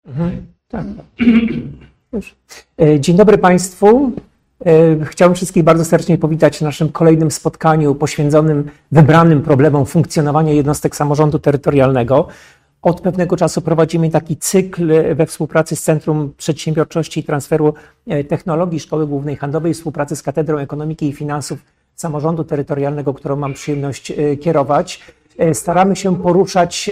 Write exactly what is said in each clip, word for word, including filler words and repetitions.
Mhm. Tak. Dzień dobry Państwu. Chciałbym wszystkich bardzo serdecznie powitać w naszym kolejnym spotkaniu poświęconym wybranym problemom funkcjonowania jednostek samorządu terytorialnego. Od pewnego czasu prowadzimy taki cykl we współpracy z Centrum Przedsiębiorczości i Transferu Technologii Szkoły Głównej Handlowej, współpracy z Katedrą Ekonomiki i Finansów Samorządu Terytorialnego, którą mam przyjemność kierować. Staramy się poruszać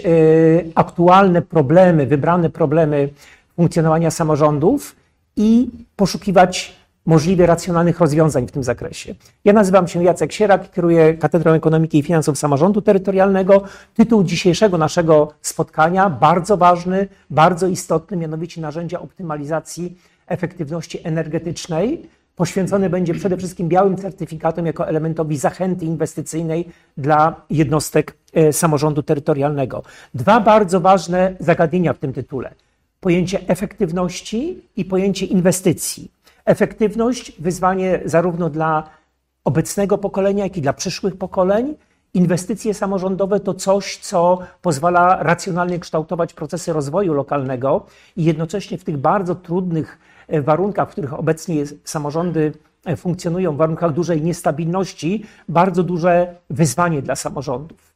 aktualne problemy, wybrane problemy funkcjonowania samorządów i poszukiwać możliwie racjonalnych rozwiązań w tym zakresie. Ja nazywam się Jacek Sierak, kieruję Katedrą Ekonomiki i Finansów Samorządu Terytorialnego. Tytuł dzisiejszego naszego spotkania bardzo ważny, bardzo istotny, mianowicie narzędzia optymalizacji efektywności energetycznej. Poświęcony będzie przede wszystkim białym certyfikatom jako elementowi zachęty inwestycyjnej dla jednostek samorządu terytorialnego. Dwa bardzo ważne zagadnienia w tym tytule. Pojęcie efektywności i pojęcie inwestycji. Efektywność, wyzwanie zarówno dla obecnego pokolenia, jak i dla przyszłych pokoleń. Inwestycje samorządowe to coś, co pozwala racjonalnie kształtować procesy rozwoju lokalnego i jednocześnie w tych bardzo trudnych warunkach, w których obecnie samorządy funkcjonują, w warunkach dużej niestabilności, bardzo duże wyzwanie dla samorządów.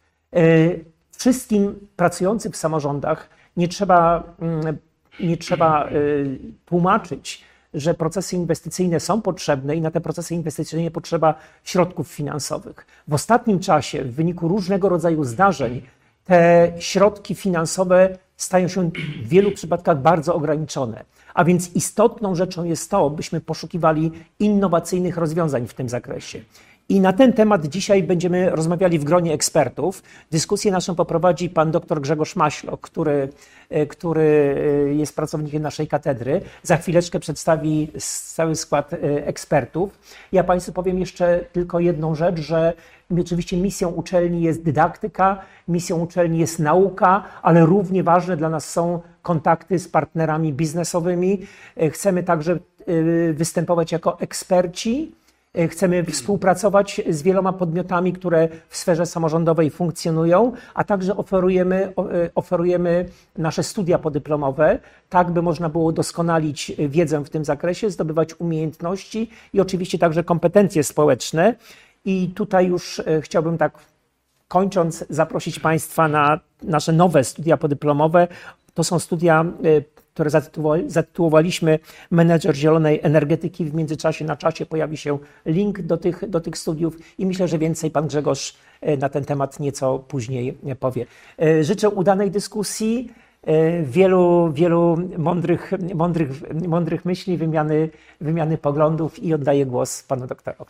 Wszystkim pracującym w samorządach nie trzeba, nie trzeba tłumaczyć, że procesy inwestycyjne są potrzebne i na te procesy inwestycyjne potrzeba środków finansowych. W ostatnim czasie w wyniku różnego rodzaju zdarzeń te środki finansowe stają się w wielu przypadkach bardzo ograniczone. A więc istotną rzeczą jest to, byśmy poszukiwali innowacyjnych rozwiązań w tym zakresie. I na ten temat dzisiaj będziemy rozmawiali w gronie ekspertów. Dyskusję naszą poprowadzi pan dr Grzegorz Maślok, który, który jest pracownikiem naszej katedry. Za chwileczkę przedstawi cały skład ekspertów. Ja Państwu powiem jeszcze tylko jedną rzecz, że oczywiście misją uczelni jest dydaktyka, misją uczelni jest nauka, ale równie ważne dla nas są kontakty z partnerami biznesowymi. Chcemy także występować jako eksperci. Chcemy współpracować z wieloma podmiotami, które w sferze samorządowej funkcjonują, a także oferujemy, oferujemy nasze studia podyplomowe, tak by można było doskonalić wiedzę w tym zakresie, zdobywać umiejętności i oczywiście także kompetencje społeczne. I tutaj już chciałbym tak kończąc zaprosić Państwa na nasze nowe studia podyplomowe. To są studia, które zatytułowaliśmy Menedżer Zielonej Energetyki. W międzyczasie na czacie pojawi się link do tych, do tych studiów i myślę, że więcej pan Grzegorz na ten temat nieco później powie. Życzę udanej dyskusji, wielu, wielu mądrych, mądrych, mądrych myśli, wymiany, wymiany poglądów i oddaję głos panu doktorowi.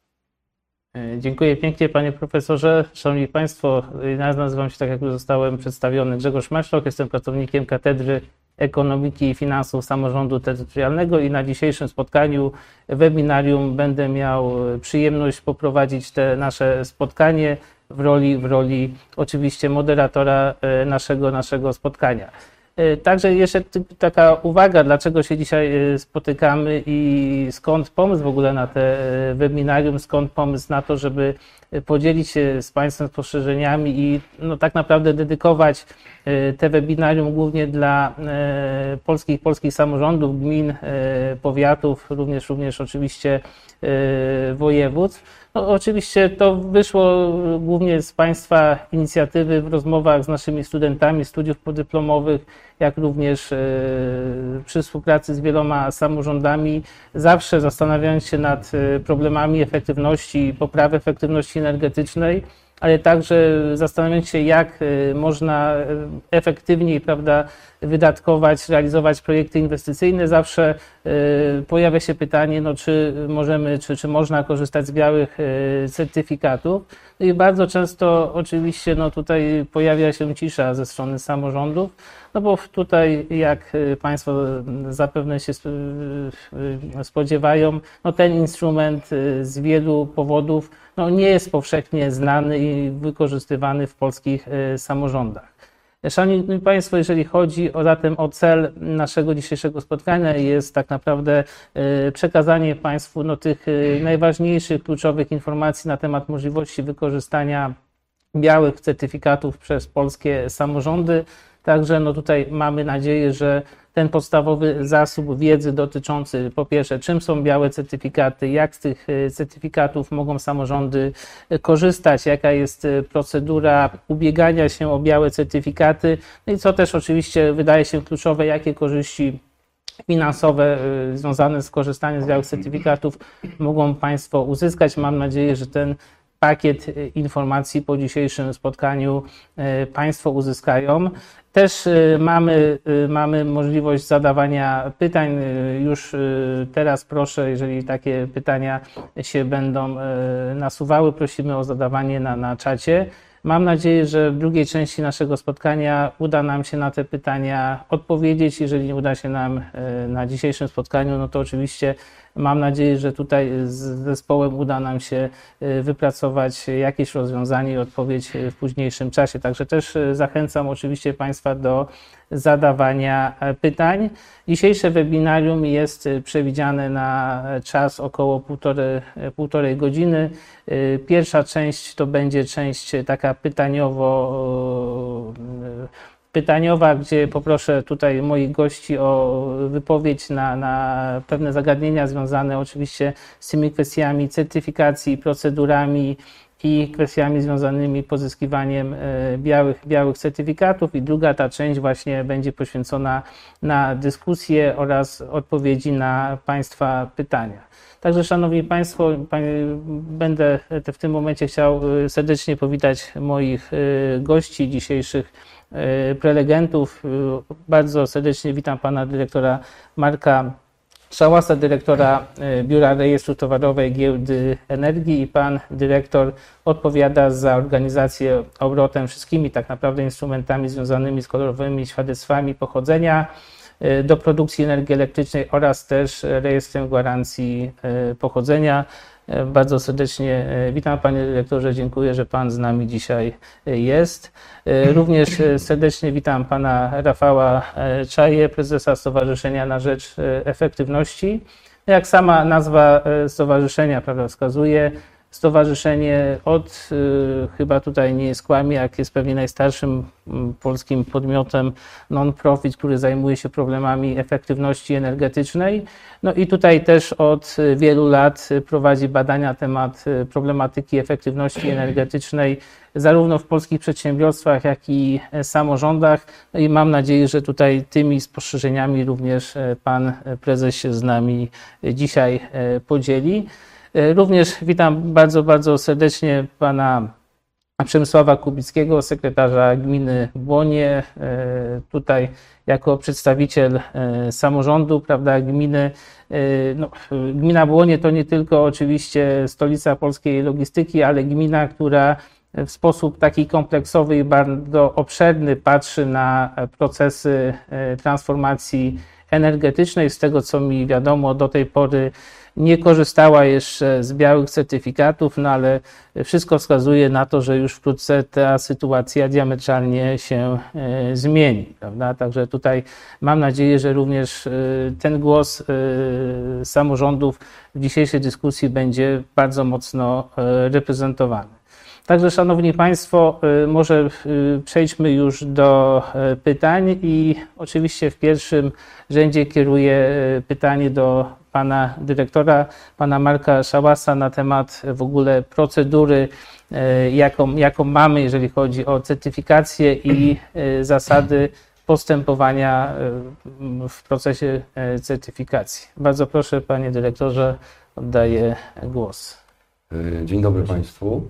Dziękuję pięknie panie profesorze. Szanowni Państwo, ja nazywam się, tak jak już zostałem przedstawiony, Grzegorz Maślok, jestem pracownikiem Katedry Ekonomiki i Finansów Samorządu Terytorialnego i na dzisiejszym spotkaniu webinarium będę miał przyjemność poprowadzić te nasze spotkanie w roli, w roli oczywiście moderatora naszego, naszego spotkania. Także jeszcze taka uwaga, dlaczego się dzisiaj spotykamy i skąd pomysł w ogóle na te webinarium, skąd pomysł na to, żeby podzielić się z Państwem spostrzeżeniami i no, tak naprawdę dedykować te webinarium głównie dla polskich, polskich samorządów, gmin, powiatów, również, również oczywiście województw. No, oczywiście to wyszło głównie z Państwa inicjatywy w rozmowach z naszymi studentami studiów podyplomowych, jak również przy współpracy z wieloma samorządami, zawsze zastanawiając się nad problemami efektywności, poprawy efektywności energetycznej, ale także zastanawiając się, jak można efektywniej, prawda, wydatkować, realizować projekty inwestycyjne. Zawsze pojawia się pytanie, no, czy możemy, czy, czy można korzystać z białych certyfikatów. No i bardzo często oczywiście no, tutaj pojawia się cisza ze strony samorządów, no bo tutaj, jak Państwo zapewne się spodziewają, no ten instrument z wielu powodów no, nie jest powszechnie znany i wykorzystywany w polskich samorządach. Szanowni Państwo, jeżeli chodzi o, zatem o cel naszego dzisiejszego spotkania, jest tak naprawdę przekazanie Państwu no, tych najważniejszych, kluczowych informacji na temat możliwości wykorzystania białych certyfikatów przez polskie samorządy. Także no tutaj mamy nadzieję, że ten podstawowy zasób wiedzy dotyczący po pierwsze, czym są białe certyfikaty, jak z tych certyfikatów mogą samorządy korzystać, jaka jest procedura ubiegania się o białe certyfikaty, no i co też oczywiście wydaje się kluczowe, jakie korzyści finansowe związane z korzystaniem z białych certyfikatów mogą Państwo uzyskać. Mam nadzieję, że ten pakiet informacji po dzisiejszym spotkaniu Państwo uzyskają. Też mamy, mamy możliwość zadawania pytań. Już teraz proszę, jeżeli takie pytania się będą nasuwały, prosimy o zadawanie na, na czacie. Mam nadzieję, że w drugiej części naszego spotkania uda nam się na te pytania odpowiedzieć. Jeżeli nie uda się nam na dzisiejszym spotkaniu, no to oczywiście mam nadzieję, że tutaj z zespołem uda nam się wypracować jakieś rozwiązanie i odpowiedź w późniejszym czasie. Także też zachęcam oczywiście Państwa do zadawania pytań. Dzisiejsze webinarium jest przewidziane na czas około półtorej, półtorej godziny. Pierwsza część to będzie część taka pytaniowo pytaniowa, gdzie poproszę tutaj moich gości o wypowiedź na, na pewne zagadnienia związane oczywiście z tymi kwestiami certyfikacji, procedurami i kwestiami związanymi z pozyskiwaniem białych, białych certyfikatów. I druga ta część właśnie będzie poświęcona na dyskusję oraz odpowiedzi na Państwa pytania. Także Szanowni Państwo, będę w tym momencie chciał serdecznie powitać moich gości dzisiejszych prelegentów. Bardzo serdecznie witam Pana Dyrektora Marka Szałasa, Dyrektora Biura Rejestru Towarowej Giełdy Energii, i Pan Dyrektor odpowiada za organizację obrotem wszystkimi tak naprawdę instrumentami związanymi z kolorowymi świadectwami pochodzenia do produkcji energii elektrycznej oraz też rejestrem gwarancji pochodzenia. Bardzo serdecznie witam Panie Dyrektorze, dziękuję, że Pan z nami dzisiaj jest. Również serdecznie witam Pana Rafała Czaję, prezesa Stowarzyszenia na Rzecz Efektywności. Jak sama nazwa stowarzyszenia, prawda, wskazuje, stowarzyszenie od, chyba tutaj nie skłamię, jak jest pewnie najstarszym polskim podmiotem non-profit, który zajmuje się problemami efektywności energetycznej. No i tutaj też od wielu lat prowadzi badania na temat problematyki efektywności energetycznej zarówno w polskich przedsiębiorstwach, jak i samorządach. No i mam nadzieję, że tutaj tymi spostrzeżeniami również Pan Prezes się z nami dzisiaj podzieli. Również witam bardzo, bardzo serdecznie Pana Przemysława Kubickiego, sekretarza gminy Błonie, tutaj jako przedstawiciel samorządu, prawda, gminy. No, gmina Błonie to nie tylko oczywiście stolica polskiej logistyki, ale gmina, która w sposób taki kompleksowy i bardzo obszerny patrzy na procesy transformacji energetycznej. Z tego, co mi wiadomo, do tej pory nie korzystała jeszcze z białych certyfikatów, no ale wszystko wskazuje na to, że już wkrótce ta sytuacja diametralnie się zmieni, prawda? Także tutaj mam nadzieję, że również ten głos samorządów w dzisiejszej dyskusji będzie bardzo mocno reprezentowany. Także Szanowni Państwo, może przejdźmy już do pytań i oczywiście w pierwszym rzędzie kieruję pytanie do Pana Dyrektora, Pana Marka Szałasa na temat w ogóle procedury, jaką, jaką mamy, jeżeli chodzi o certyfikację i zasady postępowania w procesie certyfikacji. Bardzo proszę, Panie Dyrektorze, oddaję głos. Dzień dobry Państwu.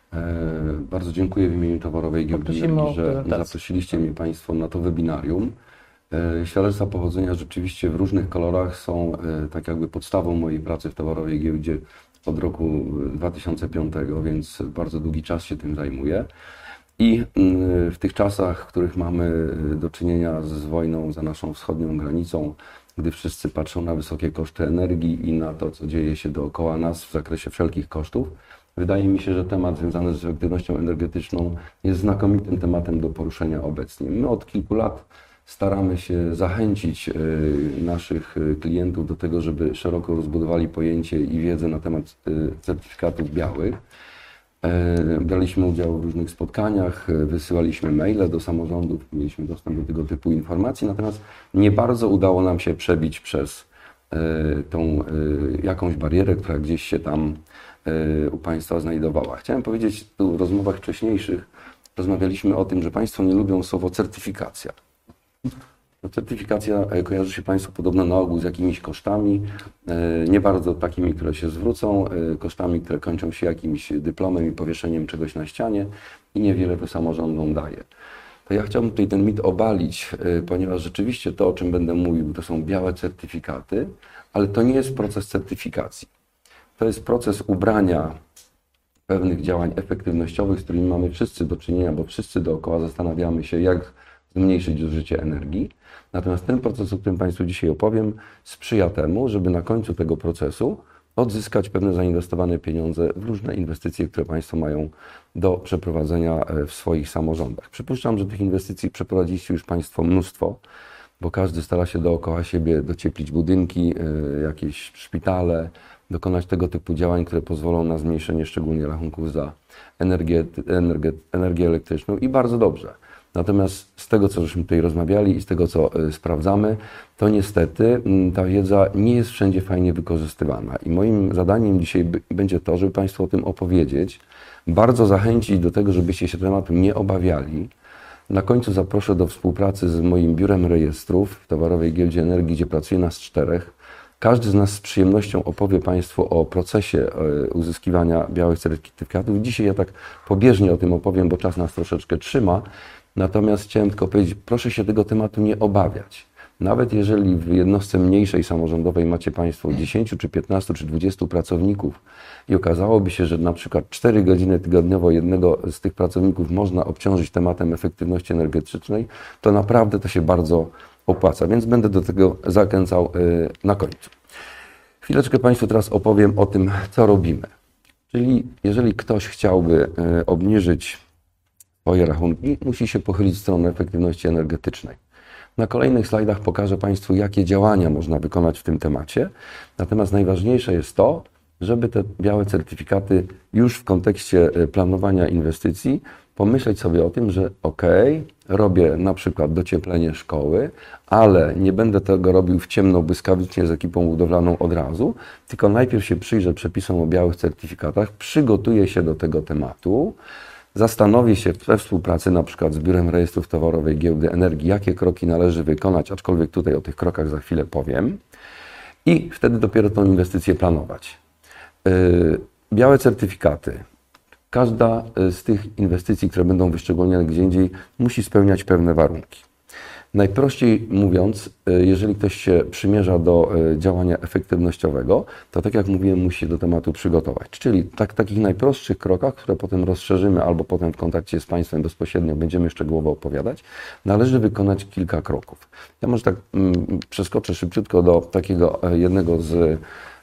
Bardzo dziękuję w imieniu Towarowej Giełdy Energii, że zaprosiliście mnie Państwo na to webinarium. Świadectwa pochodzenia rzeczywiście w różnych kolorach są tak jakby podstawą mojej pracy w Towarowej Giełdzie od roku dwa tysiące piątego, więc bardzo długi czas się tym zajmuję. I w tych czasach, w których mamy do czynienia z wojną za naszą wschodnią granicą, gdy wszyscy patrzą na wysokie koszty energii i na to, co dzieje się dookoła nas w zakresie wszelkich kosztów, wydaje mi się, że temat związany z efektywnością energetyczną jest znakomitym tematem do poruszenia obecnie. My od kilku lat staramy się zachęcić naszych klientów do tego, żeby szeroko rozbudowali pojęcie i wiedzę na temat certyfikatów białych. Braliśmy udział w różnych spotkaniach, wysyłaliśmy maile do samorządów, mieliśmy dostęp do tego typu informacji, natomiast nie bardzo udało nam się przebić przez tą jakąś barierę, która gdzieś się tam u Państwa znajdowała. Chciałem powiedzieć, tu w rozmowach wcześniejszych rozmawialiśmy o tym, że Państwo nie lubią słowo certyfikacja. No, certyfikacja kojarzy się Państwu podobno na ogół z jakimiś kosztami, nie bardzo takimi, które się zwrócą, kosztami, które kończą się jakimś dyplomem i powieszeniem czegoś na ścianie i niewiele to samorządom daje. To ja chciałbym tutaj ten mit obalić, ponieważ rzeczywiście to, o czym będę mówił, to są białe certyfikaty, ale to nie jest proces certyfikacji. To jest proces ubrania pewnych działań efektywnościowych, z którymi mamy wszyscy do czynienia, bo wszyscy dookoła zastanawiamy się, jak zmniejszyć zużycie energii. Natomiast ten proces, o którym Państwu dzisiaj opowiem, sprzyja temu, żeby na końcu tego procesu odzyskać pewne zainwestowane pieniądze w różne inwestycje, które Państwo mają do przeprowadzenia w swoich samorządach. Przypuszczam, że tych inwestycji przeprowadziliście już Państwo mnóstwo, bo każdy stara się dookoła siebie docieplić budynki, jakieś szpitale, dokonać tego typu działań, które pozwolą na zmniejszenie szczególnie rachunków za energię, energię, energię elektryczną i bardzo dobrze. Natomiast z tego, co żeśmy tutaj rozmawiali i z tego, co sprawdzamy, to niestety ta wiedza nie jest wszędzie fajnie wykorzystywana. I moim zadaniem dzisiaj będzie to, żeby Państwu o tym opowiedzieć, bardzo zachęcić do tego, żebyście się tematu nie obawiali. Na końcu zaproszę do współpracy z moim biurem rejestrów w Towarowej Giełdzie Energii, gdzie pracuje nas czterech. Każdy z nas z przyjemnością opowie Państwu o procesie uzyskiwania białych certyfikatów. Dzisiaj ja tak pobieżnie o tym opowiem, bo czas nas troszeczkę trzyma. Natomiast chciałem tylko powiedzieć, proszę się tego tematu nie obawiać. Nawet jeżeli w jednostce mniejszej samorządowej macie Państwo dziesięciu, czy piętnastu, czy dwudziestu pracowników i okazałoby się, że na przykład cztery godziny tygodniowo jednego z tych pracowników można obciążyć tematem efektywności energetycznej, to naprawdę to się bardzo opłaca, więc będę do tego zachęcał na końcu. Chwileczkę Państwu teraz opowiem o tym, co robimy. Czyli jeżeli ktoś chciałby obniżyć swoje rachunki, musi się pochylić w stronę efektywności energetycznej. Na kolejnych slajdach pokażę Państwu, jakie działania można wykonać w tym temacie. Natomiast najważniejsze jest to, żeby te białe certyfikaty już w kontekście planowania inwestycji pomyśleć sobie o tym, że ok, robię na przykład docieplenie szkoły, ale nie będę tego robił w ciemno, błyskawicznie z ekipą budowlaną od razu, tylko najpierw się przyjrzę przepisom o białych certyfikatach, przygotuję się do tego tematu, zastanowię się we współpracy na przykład z Biurem Rejestrów Towarowej Giełdy Energii, jakie kroki należy wykonać, aczkolwiek tutaj o tych krokach za chwilę powiem, i wtedy dopiero tą inwestycję planować. Białe certyfikaty. Każda z tych inwestycji, które będą wyszczególnione gdzie indziej, musi spełniać pewne warunki. Najprościej mówiąc, jeżeli ktoś się przymierza do działania efektywnościowego, to tak jak mówiłem, musi się do tematu przygotować. Czyli tak, takich najprostszych krokach, które potem rozszerzymy albo potem w kontakcie z Państwem bezpośrednio będziemy szczegółowo opowiadać, należy wykonać kilka kroków. Ja może tak mm, przeskoczę szybciutko do takiego jednego z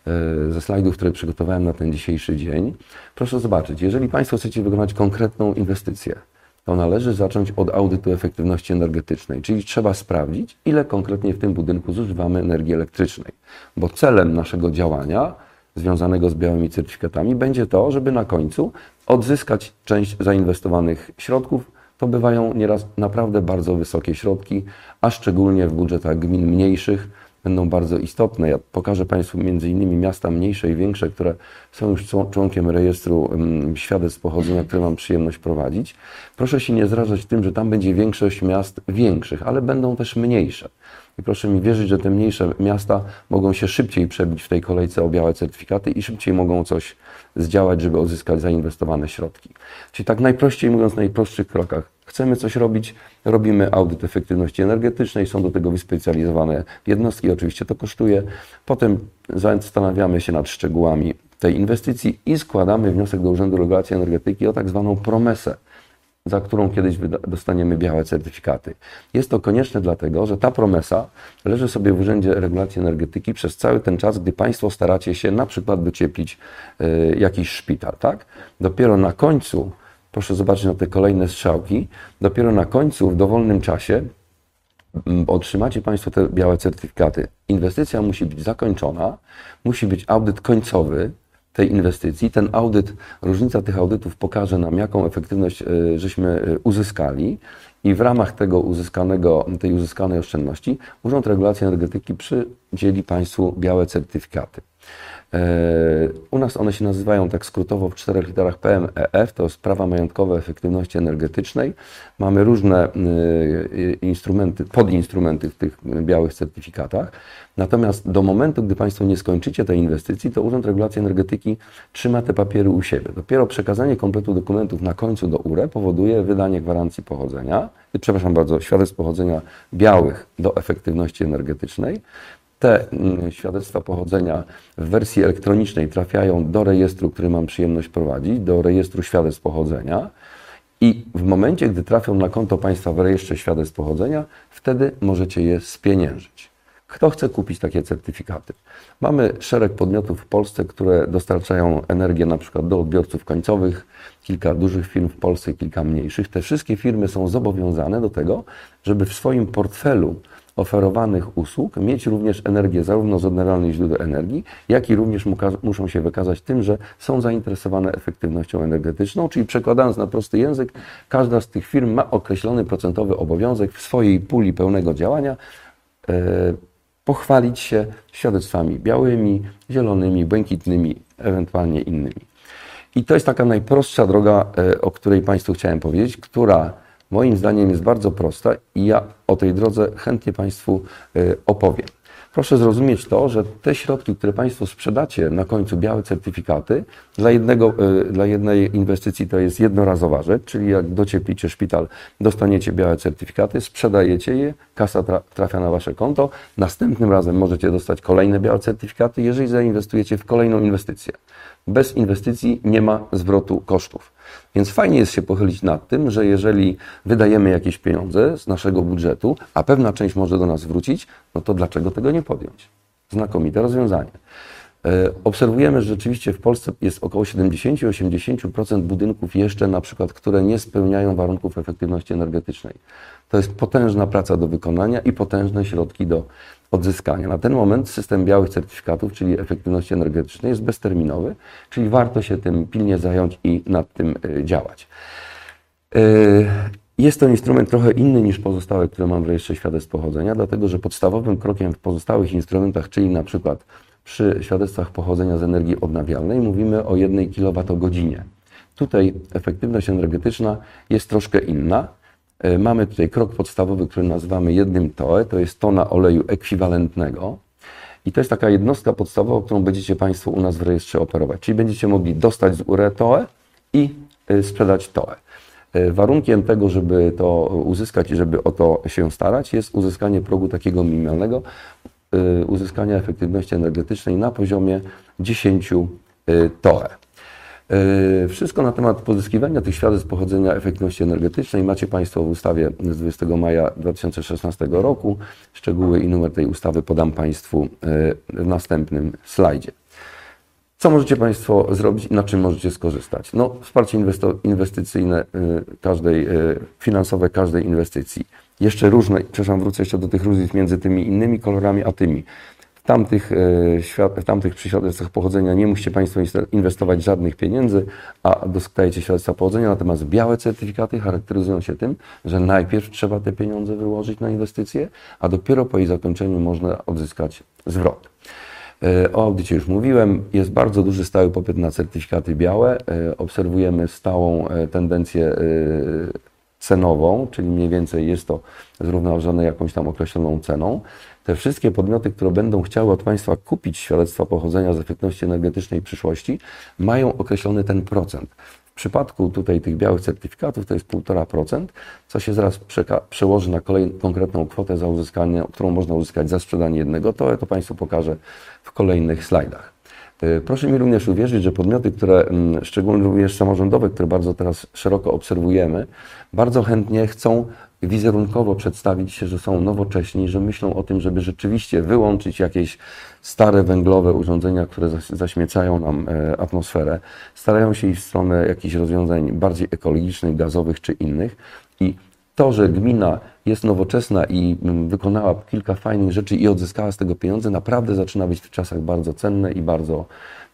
ze slajdów, które przygotowałem na ten dzisiejszy dzień. Proszę zobaczyć, jeżeli Państwo chcecie wykonać konkretną inwestycję, to należy zacząć od audytu efektywności energetycznej, czyli trzeba sprawdzić, ile konkretnie w tym budynku zużywamy energii elektrycznej, bo celem naszego działania związanego z białymi certyfikatami będzie to, żeby na końcu odzyskać część zainwestowanych środków. To bywają nieraz naprawdę bardzo wysokie środki, a szczególnie w budżetach gmin mniejszych będą bardzo istotne. Ja pokażę Państwu między innymi miasta mniejsze i większe, które są już członkiem rejestru świadectw pochodzenia, które mam przyjemność prowadzić. Proszę się nie zrażać tym, że tam będzie większość miast większych, ale będą też mniejsze. I proszę mi wierzyć, że te mniejsze miasta mogą się szybciej przebić w tej kolejce o białe certyfikaty i szybciej mogą coś zdziałać, żeby odzyskać zainwestowane środki. Czyli tak najprościej mówiąc, w najprostszych krokach. Chcemy coś robić, robimy audyt efektywności energetycznej, są do tego wyspecjalizowane jednostki, oczywiście to kosztuje. Potem zastanawiamy się nad szczegółami tej inwestycji i składamy wniosek do Urzędu Regulacji Energetyki o tak zwaną promesę, za którą kiedyś dostaniemy białe certyfikaty. Jest to konieczne dlatego, że ta promesa leży sobie w Urzędzie Regulacji Energetyki przez cały ten czas, gdy Państwo staracie się na przykład docieplić y, jakiś szpital, tak? Dopiero na końcu, proszę zobaczyć na te kolejne strzałki, dopiero na końcu w dowolnym czasie otrzymacie Państwo te białe certyfikaty. Inwestycja musi być zakończona, musi być audyt końcowy, tej inwestycji. Ten audyt, różnica tych audytów pokaże nam, jaką efektywność żeśmy uzyskali i w ramach tego uzyskanego, tej uzyskanej oszczędności Urząd Regulacji Energetyki przydzieli Państwu białe certyfikaty. U nas one się nazywają tak skrótowo w czterech literach P M E F, to jest prawa majątkowe efektywności energetycznej. Mamy różne instrumenty, podinstrumenty w tych białych certyfikatach. Natomiast do momentu, gdy Państwo nie skończycie tej inwestycji, to Urząd Regulacji Energetyki trzyma te papiery u siebie. Dopiero przekazanie kompletu dokumentów na końcu do U R E powoduje wydanie gwarancji pochodzenia, przepraszam bardzo, świadectw pochodzenia białych do efektywności energetycznej. Te świadectwa pochodzenia w wersji elektronicznej trafiają do rejestru, który mam przyjemność prowadzić, do rejestru świadectw pochodzenia i w momencie, gdy trafią na konto Państwa w rejestrze świadectw pochodzenia, wtedy możecie je spieniężyć. Kto chce kupić takie certyfikaty? Mamy szereg podmiotów w Polsce, które dostarczają energię na przykład do odbiorców końcowych, kilka dużych firm w Polsce, kilka mniejszych. Te wszystkie firmy są zobowiązane do tego, żeby w swoim portfelu oferowanych usług mieć również energię zarówno z odnawialnych źródeł energii, jak i również muszą się wykazać tym, że są zainteresowane efektywnością energetyczną, czyli przekładając na prosty język, każda z tych firm ma określony procentowy obowiązek w swojej puli pełnego działania e, pochwalić się świadectwami białymi, zielonymi, błękitnymi, ewentualnie innymi. I to jest taka najprostsza droga, e, o której Państwu chciałem powiedzieć, która moim zdaniem jest bardzo prosta i ja o tej drodze chętnie Państwu opowiem. Proszę zrozumieć to, że te środki, które Państwo sprzedacie na końcu, białe certyfikaty, dla, jednego, dla jednej inwestycji to jest jednorazowa rzecz, czyli jak docieplicie szpital, dostaniecie białe certyfikaty, sprzedajecie je, kasa trafia na Wasze konto, następnym razem możecie dostać kolejne białe certyfikaty, jeżeli zainwestujecie w kolejną inwestycję. Bez inwestycji nie ma zwrotu kosztów. Więc fajnie jest się pochylić nad tym, że jeżeli wydajemy jakieś pieniądze z naszego budżetu, a pewna część może do nas wrócić, no to dlaczego tego nie podjąć? Znakomite rozwiązanie. Obserwujemy, że rzeczywiście w Polsce jest około siedemdziesiąt do osiemdziesięciu procent budynków jeszcze na przykład, które nie spełniają warunków efektywności energetycznej. To jest potężna praca do wykonania i potężne środki do odzyskania. Na ten moment system białych certyfikatów, czyli efektywności energetycznej, jest bezterminowy, czyli warto się tym pilnie zająć i nad tym działać. Jest to instrument trochę inny niż pozostałe, które mam w rejestrze świadectw pochodzenia, dlatego że podstawowym krokiem w pozostałych instrumentach, czyli na przykład przy świadectwach pochodzenia z energii odnawialnej, mówimy o jednej kilowatogodzinie. Tutaj efektywność energetyczna jest troszkę inna. Mamy tutaj krok podstawowy, który nazywamy jednym T O E, to jest tona oleju ekwiwalentnego. I to jest taka jednostka podstawowa, którą będziecie Państwo u nas w rejestrze operować. Czyli będziecie mogli dostać z U R E T O E i sprzedać T O E. Warunkiem tego, żeby to uzyskać i żeby o to się starać, jest uzyskanie progu takiego minimalnego, uzyskania efektywności energetycznej na poziomie dziesięć T O E. Wszystko na temat pozyskiwania tych świadectw pochodzenia efektywności energetycznej macie Państwo w ustawie z dwudziestego maja dwa tysiące szesnastego roku. Szczegóły i numer tej ustawy podam Państwu w następnym slajdzie. Co możecie Państwo zrobić i na czym możecie skorzystać? No, wsparcie inwestycyjne każdej, finansowe każdej inwestycji. Jeszcze różne, przepraszam, wrócę jeszcze do tych różnic między tymi innymi kolorami a tymi. W tamtych, w tamtych przy świadectwach pochodzenia nie musicie Państwo inwestować żadnych pieniędzy, a dostajecie świadectwa pochodzenia, natomiast białe certyfikaty charakteryzują się tym, że najpierw trzeba te pieniądze wyłożyć na inwestycje, a dopiero po jej zakończeniu można odzyskać zwrot. O audycie już mówiłem, jest bardzo duży stały popyt na certyfikaty białe, obserwujemy stałą tendencję cenową, czyli mniej więcej jest to zrównoważone jakąś tam określoną ceną. Te wszystkie podmioty, które będą chciały od Państwa kupić świadectwa pochodzenia z efektywności energetycznej w przyszłości, mają określony ten procent. W przypadku tutaj tych białych certyfikatów to jest półtora procent, co się zaraz przełoży na kolejną konkretną kwotę za uzyskanie, którą można uzyskać za sprzedanie jednego T O E, to Państwu pokażę w kolejnych slajdach. Proszę mi również uwierzyć, że podmioty, które, szczególnie również samorządowe, które bardzo teraz szeroko obserwujemy, bardzo chętnie chcą wizerunkowo przedstawić się, że są nowocześni, że myślą o tym, żeby rzeczywiście wyłączyć jakieś stare węglowe urządzenia, które zaśmiecają nam atmosferę. Starają się iść w stronę jakichś rozwiązań bardziej ekologicznych, gazowych czy innych. I to, że gmina jest nowoczesna i wykonała kilka fajnych rzeczy i odzyskała z tego pieniądze, naprawdę zaczyna być w czasach bardzo cenne i bardzo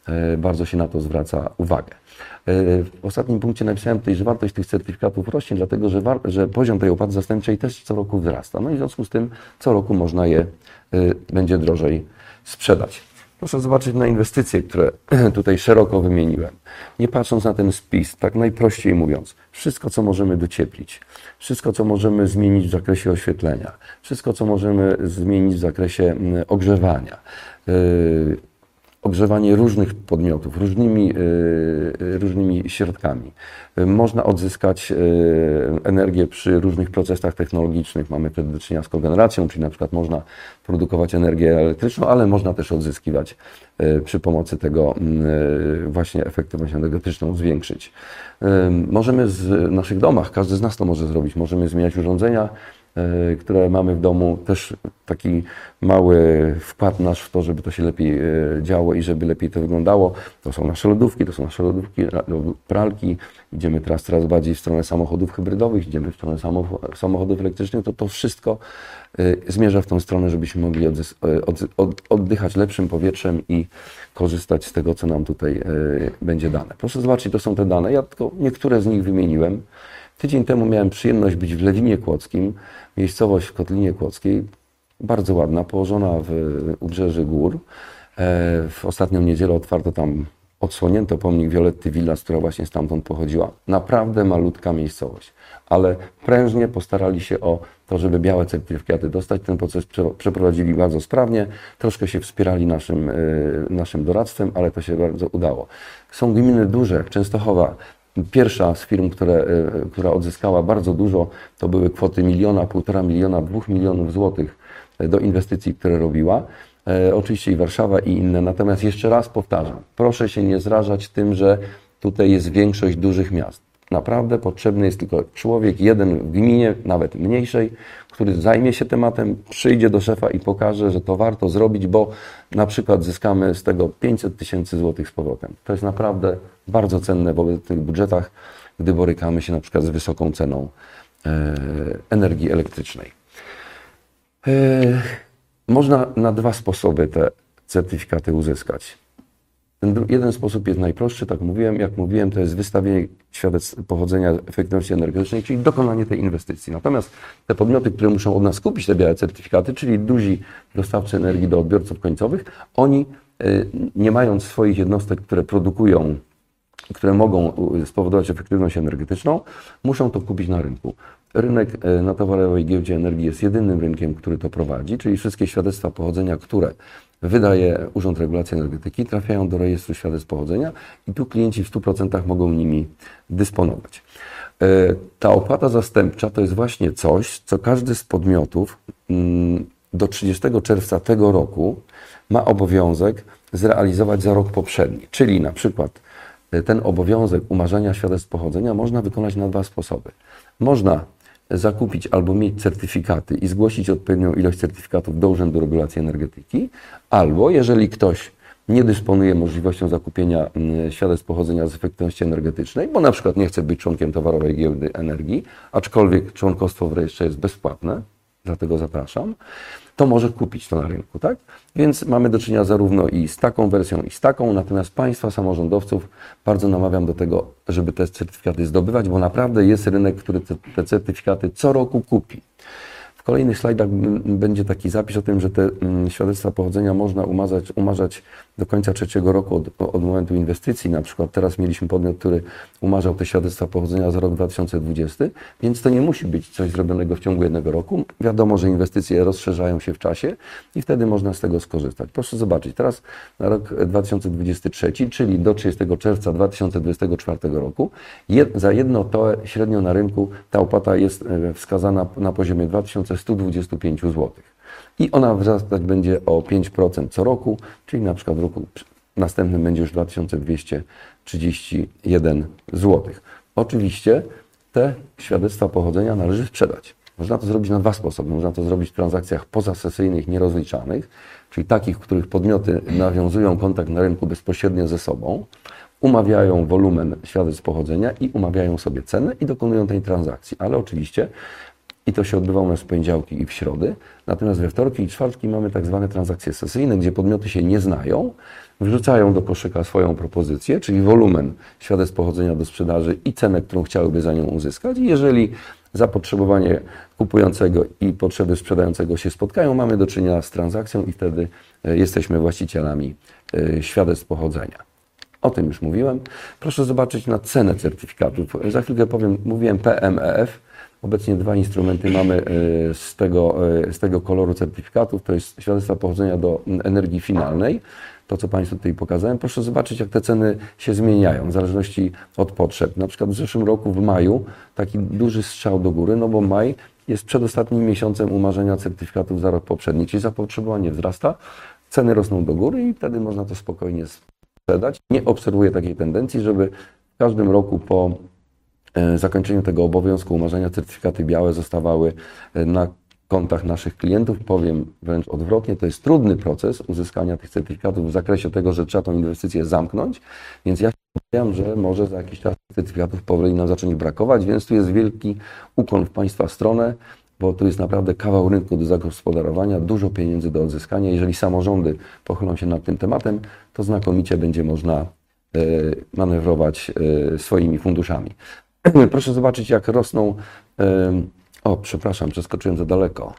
bardzo się na to zwraca uwagę. W ostatnim punkcie napisałem tutaj, że wartość tych certyfikatów rośnie, dlatego że, war- że poziom tej opłaty zastępczej też co roku wzrasta. No i w związku z tym co roku można je, będzie drożej sprzedać. Proszę zobaczyć na inwestycje, które tutaj szeroko wymieniłem. Nie patrząc na ten spis, tak najprościej mówiąc, wszystko co możemy docieplić, wszystko co możemy zmienić w zakresie oświetlenia, wszystko co możemy zmienić w zakresie ogrzewania, yy, ogrzewanie różnych podmiotów, różnymi, yy, różnymi środkami. Yy, można odzyskać yy, energię przy różnych procesach technologicznych. Mamy wtedy do czynienia z kogeneracją, czyli na przykład można produkować energię elektryczną, ale można też odzyskiwać yy, przy pomocy tego yy, właśnie efektywność energetyczną zwiększyć. Yy, możemy z naszych domach, każdy z nas to może zrobić, możemy zmieniać urządzenia, które mamy w domu, też taki mały wkład nasz w to, żeby to się lepiej działo i żeby lepiej to wyglądało. To są nasze lodówki, to są nasze lodówki, pralki. Idziemy teraz coraz bardziej w stronę samochodów hybrydowych, idziemy w stronę samochodów elektrycznych. To to wszystko zmierza w tą stronę, żebyśmy mogli oddychać lepszym powietrzem i korzystać z tego, co nam tutaj będzie dane. Proszę zobaczyć, to są te dane. Ja tylko niektóre z nich wymieniłem. Tydzień temu miałem przyjemność być w Lewinie Kłodzkim, miejscowość w Kotlinie Kłodzkiej, bardzo ładna, położona w Ubrzeży Gór. W ostatnią niedzielę otwarto tam, odsłonięto pomnik Violetty Villas, która właśnie stamtąd pochodziła. Naprawdę malutka miejscowość, ale prężnie postarali się o to, żeby białe certyfikaty dostać. Ten proces przeprowadzili bardzo sprawnie, troszkę się wspierali naszym, naszym doradztwem, ale to się bardzo udało. Są gminy duże, jak Częstochowa. Pierwsza z firm, które, która odzyskała bardzo dużo, to były kwoty miliona, półtora miliona, dwóch milionów złotych do inwestycji, które robiła. E, oczywiście i Warszawa i inne. Natomiast jeszcze raz powtarzam, proszę się nie zrażać tym, że tutaj jest większość dużych miast. Naprawdę potrzebny jest tylko człowiek jeden w gminie, nawet mniejszej, który zajmie się tematem, przyjdzie do szefa i pokaże, że to warto zrobić, bo na przykład zyskamy z tego pięćset tysięcy złotych z powrotem. To jest naprawdę bardzo cenne w obecnych budżetach, gdy borykamy się na przykład z wysoką ceną e, energii elektrycznej. E, można na dwa sposoby te certyfikaty uzyskać. Ten jeden sposób jest najprostszy, tak mówiłem, jak mówiłem, to jest wystawienie świadectw pochodzenia efektywności energetycznej, czyli dokonanie tej inwestycji. Natomiast te podmioty, które muszą od nas kupić te białe certyfikaty, czyli duzi dostawcy energii do odbiorców końcowych, oni nie mając swoich jednostek, które produkują, które mogą spowodować efektywność energetyczną, muszą to kupić na rynku. Rynek na towarowej giełdzie energii jest jedynym rynkiem, który to prowadzi, czyli wszystkie świadectwa pochodzenia, które wydaje Urząd Regulacji Energetyki, trafiają do rejestru świadectw pochodzenia i tu klienci w stu procentach mogą nimi dysponować. Ta opłata zastępcza to jest właśnie coś, co każdy z podmiotów do trzydziestego czerwca tego roku ma obowiązek zrealizować za rok poprzedni. Czyli na przykład ten obowiązek umarzania świadectw pochodzenia można wykonać na dwa sposoby. Można zakupić albo mieć certyfikaty i zgłosić odpowiednią ilość certyfikatów do Urzędu Regulacji Energetyki, albo jeżeli ktoś nie dysponuje możliwością zakupienia świadectw pochodzenia z efektywności energetycznej, bo na przykład nie chce być członkiem towarowej giełdy energii, aczkolwiek członkostwo w rejestrze jest bezpłatne, dlatego zapraszam, to może kupić to na rynku, tak? Więc mamy do czynienia zarówno i z taką wersją, i z taką, natomiast Państwa samorządowców bardzo namawiam do tego, żeby te certyfikaty zdobywać, bo naprawdę jest rynek, który te, te certyfikaty co roku kupi. W kolejnych slajdach będzie taki zapis o tym, że te świadectwa pochodzenia można umarzać, umarzać do końca trzeciego roku od, od momentu inwestycji. Na przykład teraz mieliśmy podmiot, który umarzał te świadectwa pochodzenia za rok dwa tysiące dwudziesty, więc to nie musi być coś zrobionego w ciągu jednego roku. Wiadomo, że inwestycje rozszerzają się w czasie i wtedy można z tego skorzystać. Proszę zobaczyć, teraz na rok dwa tysiące dwudziesty trzeci, czyli do trzydziestego czerwca dwa tysiące dwudziestego czwartego roku, jed, za jedno T O E średnio na rynku ta opłata jest wskazana na poziomie dwa tysiące sto dwadzieścia pięć złotych. I ona wzrastać będzie o pięć procent co roku, czyli na przykład w roku następnym będzie już dwa tysiące dwieście trzydzieści jeden złotych. Oczywiście te świadectwa pochodzenia należy sprzedać. Można to zrobić na dwa sposoby. Można to zrobić w transakcjach pozasesyjnych nierozliczanych, czyli takich, w których podmioty nawiązują kontakt na rynku bezpośrednio ze sobą, umawiają wolumen świadectw pochodzenia i umawiają sobie cenę i dokonują tej transakcji. Ale oczywiście i to się odbywa u nas w poniedziałki i w środy. Natomiast we wtorki i czwartki mamy tak zwane transakcje sesyjne, gdzie podmioty się nie znają, wrzucają do koszyka swoją propozycję, czyli wolumen świadectw pochodzenia do sprzedaży i cenę, którą chciałyby za nią uzyskać. I jeżeli zapotrzebowanie kupującego i potrzeby sprzedającego się spotkają, mamy do czynienia z transakcją i wtedy jesteśmy właścicielami świadectw pochodzenia. O tym już mówiłem. Proszę zobaczyć na cenę certyfikatów. Za chwilkę powiem, mówiłem P M E F. Obecnie dwa instrumenty mamy z tego, z tego koloru certyfikatów. To jest świadectwa pochodzenia do energii finalnej. To, co Państwu tutaj pokazałem. Proszę zobaczyć, jak te ceny się zmieniają w zależności od potrzeb. Na przykład w zeszłym roku w maju taki duży strzał do góry, no bo maj jest przedostatnim miesiącem umarzenia certyfikatów za rok poprzedni, czyli zapotrzebowanie wzrasta, ceny rosną do góry i wtedy można to spokojnie sprzedać. Nie obserwuję takiej tendencji, żeby w każdym roku po zakończeniu tego obowiązku umarzania certyfikaty białe zostawały na kontach naszych klientów. Powiem wręcz odwrotnie, to jest trudny proces uzyskania tych certyfikatów w zakresie tego, że trzeba tą inwestycję zamknąć, więc ja się obawiam, że może za jakiś czas certyfikatów powoli nam zacząć brakować, więc tu jest wielki ukłon w Państwa stronę, bo tu jest naprawdę kawał rynku do zagospodarowania, dużo pieniędzy do odzyskania. Jeżeli samorządy pochylą się nad tym tematem, to znakomicie będzie można manewrować swoimi funduszami. Proszę zobaczyć, jak rosną... O, przepraszam, przeskoczyłem za daleko.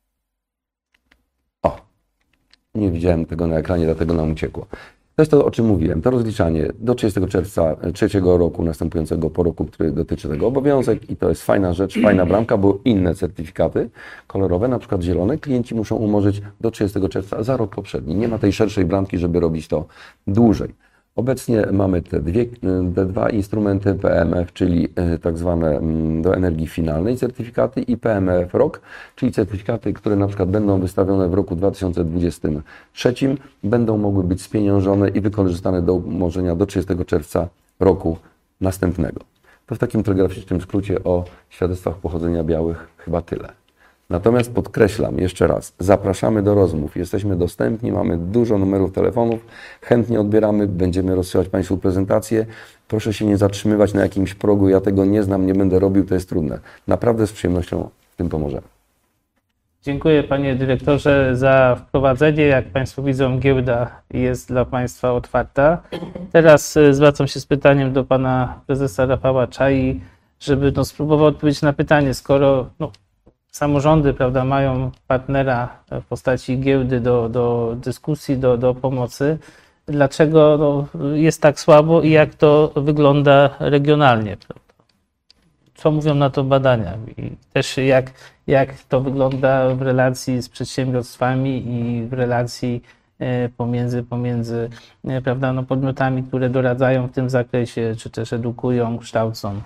O, nie widziałem tego na ekranie, dlatego nam uciekło. To jest to, o czym mówiłem. To rozliczanie do trzydziestego czerwca trzeciego roku następującego po roku, który dotyczy tego obowiązek i to jest fajna rzecz, fajna bramka, bo inne certyfikaty kolorowe, na przykład zielone, klienci muszą umorzyć do trzydziestego czerwca za rok poprzedni. Nie ma tej szerszej bramki, żeby robić to dłużej. Obecnie mamy te, dwie, te dwa instrumenty P M E F, czyli tak zwane do energii finalnej certyfikaty i P M E F rok, czyli certyfikaty, które na przykład będą wystawione w roku dwa tysiące dwudziestym trzecim, będą mogły być spieniążone i wykorzystane do umorzenia do trzydziestego czerwca roku następnego. To w takim telegraficznym skrócie o świadectwach pochodzenia białych chyba tyle. Natomiast podkreślam jeszcze raz, zapraszamy do rozmów, jesteśmy dostępni, mamy dużo numerów telefonów, chętnie odbieramy, będziemy rozsyłać Państwu prezentacje. Proszę się nie zatrzymywać na jakimś progu, ja tego nie znam, nie będę robił, to jest trudne. Naprawdę z przyjemnością w tym pomożemy. Dziękuję Panie Dyrektorze za wprowadzenie. Jak Państwo widzą, giełda jest dla Państwa otwarta. Teraz zwracam się z pytaniem do Pana Prezesa Rafała Czai, żeby no, spróbował odpowiedzieć na pytanie, skoro no, samorządy, prawda, mają partnera w postaci giełdy do, do dyskusji, do, do pomocy. Dlaczego no, jest tak słabo i jak to wygląda regionalnie? Prawda? Co mówią na to badania? I też jak, jak to wygląda w relacji z przedsiębiorstwami i w relacji pomiędzy, pomiędzy prawda, no, podmiotami, które doradzają w tym zakresie, czy też edukują, kształcą?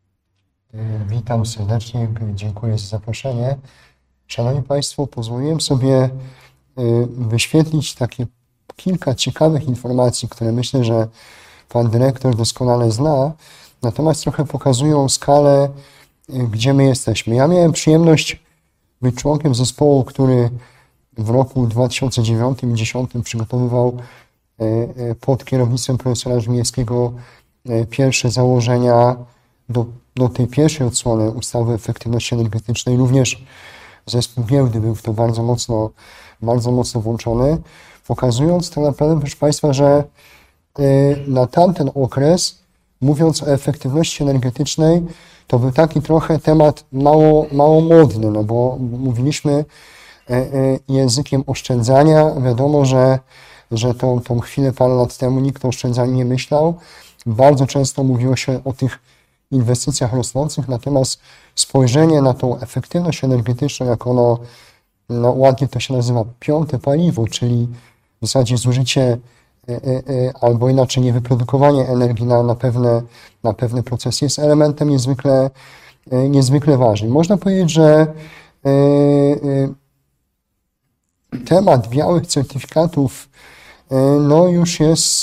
Witam serdecznie, dziękuję za zaproszenie. Szanowni Państwo, pozwoliłem sobie wyświetlić takie kilka ciekawych informacji, które myślę, że Pan Dyrektor doskonale zna, natomiast trochę pokazują skalę, gdzie my jesteśmy. Ja miałem przyjemność być członkiem zespołu, który w roku dwa tysiące dziewiątym i dwa tysiące dziesiątym przygotowywał pod kierownictwem profesora Żmijewskiego pierwsze założenia do, do tej pierwszej odsłony ustawy o efektywności energetycznej. Również zespół giełdy był w to bardzo mocno, bardzo mocno włączony, pokazując tak naprawdę, proszę Państwa, że na tamten okres, mówiąc o efektywności energetycznej, to był taki trochę temat mało, mało modny, no bo mówiliśmy językiem oszczędzania. Wiadomo, że, że tą, tą chwilę parę lat temu nikt o oszczędzaniu nie myślał. Bardzo często mówiło się o tych inwestycjach rosnących, natomiast spojrzenie na tą efektywność energetyczną, jak ono, no ładnie to się nazywa, piąte paliwo, czyli w zasadzie zużycie albo inaczej niewyprodukowanie energii na, na, pewne, na pewne procesy jest elementem niezwykle, niezwykle ważnym. Można powiedzieć, że temat białych certyfikatów no już jest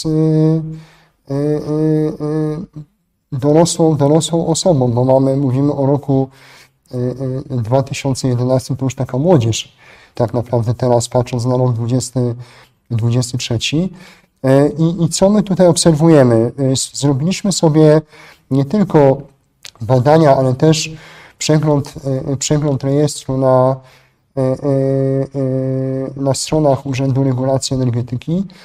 dorosłą, dorosłą osobą, bo mamy, mówimy o roku dwa tysiące jedenastym, to już taka młodzież tak naprawdę teraz, patrząc na rok dwudziesty dwudziesty trzeci. I, I co my tutaj obserwujemy? Zrobiliśmy sobie nie tylko badania, ale też przegląd, przegląd rejestru na, na stronach Urzędu Regulacji Energetyki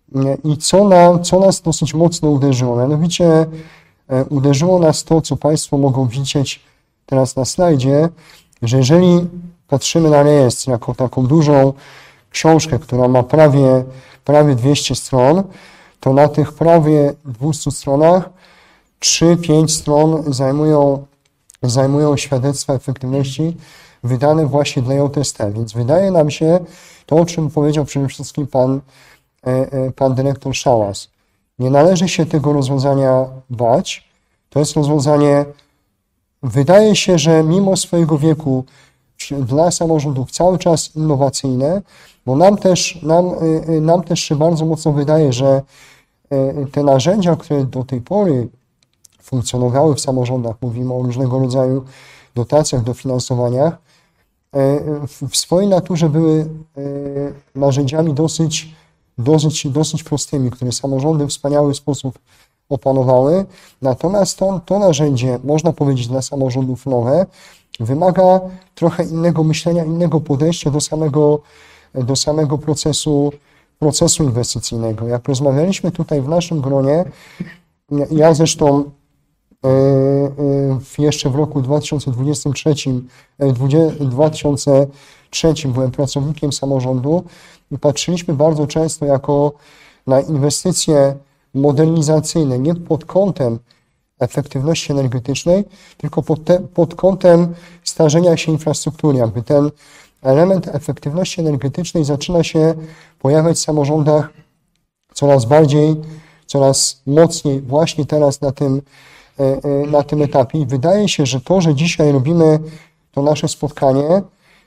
I co, na, co nas dosyć mocno uderzyło? Mianowicie uderzyło nas to, co Państwo mogą widzieć teraz na slajdzie, że jeżeli patrzymy na rejestr jako taką dużą książkę, która ma prawie, prawie dwieście stron, to na tych prawie dwustu stronach trzy pięć stron zajmują, zajmują świadectwa efektywności wydane właśnie dla J S T. Więc wydaje nam się to, o czym powiedział przede wszystkim pan, pan dyrektor Szałas. Nie należy się tego rozwiązania bać. To jest rozwiązanie, wydaje się, że mimo swojego wieku dla samorządów cały czas innowacyjne, bo nam też, nam, nam też się bardzo mocno wydaje, że te narzędzia, które do tej pory funkcjonowały w samorządach, mówimy o różnego rodzaju dotacjach, dofinansowaniach, w swojej naturze były narzędziami dosyć, dosyć, dosyć prostymi, które samorządy w wspaniały sposób opanowały. Natomiast to, to narzędzie, można powiedzieć dla samorządów nowe, wymaga trochę innego myślenia, innego podejścia do samego, do samego procesu, procesu inwestycyjnego. Jak rozmawialiśmy tutaj w naszym gronie, ja zresztą jeszcze w roku dwa tysiące dwudziestym trzecim, dwa tysiące trzecim byłem pracownikiem samorządu i patrzyliśmy bardzo często jako na inwestycje modernizacyjne, nie pod kątem efektywności energetycznej, tylko pod, te, pod kątem starzenia się infrastruktury. Jakby ten element efektywności energetycznej zaczyna się pojawiać w samorządach coraz bardziej, coraz mocniej właśnie teraz na tym, na tym etapie. I wydaje się, że to, że dzisiaj robimy to nasze spotkanie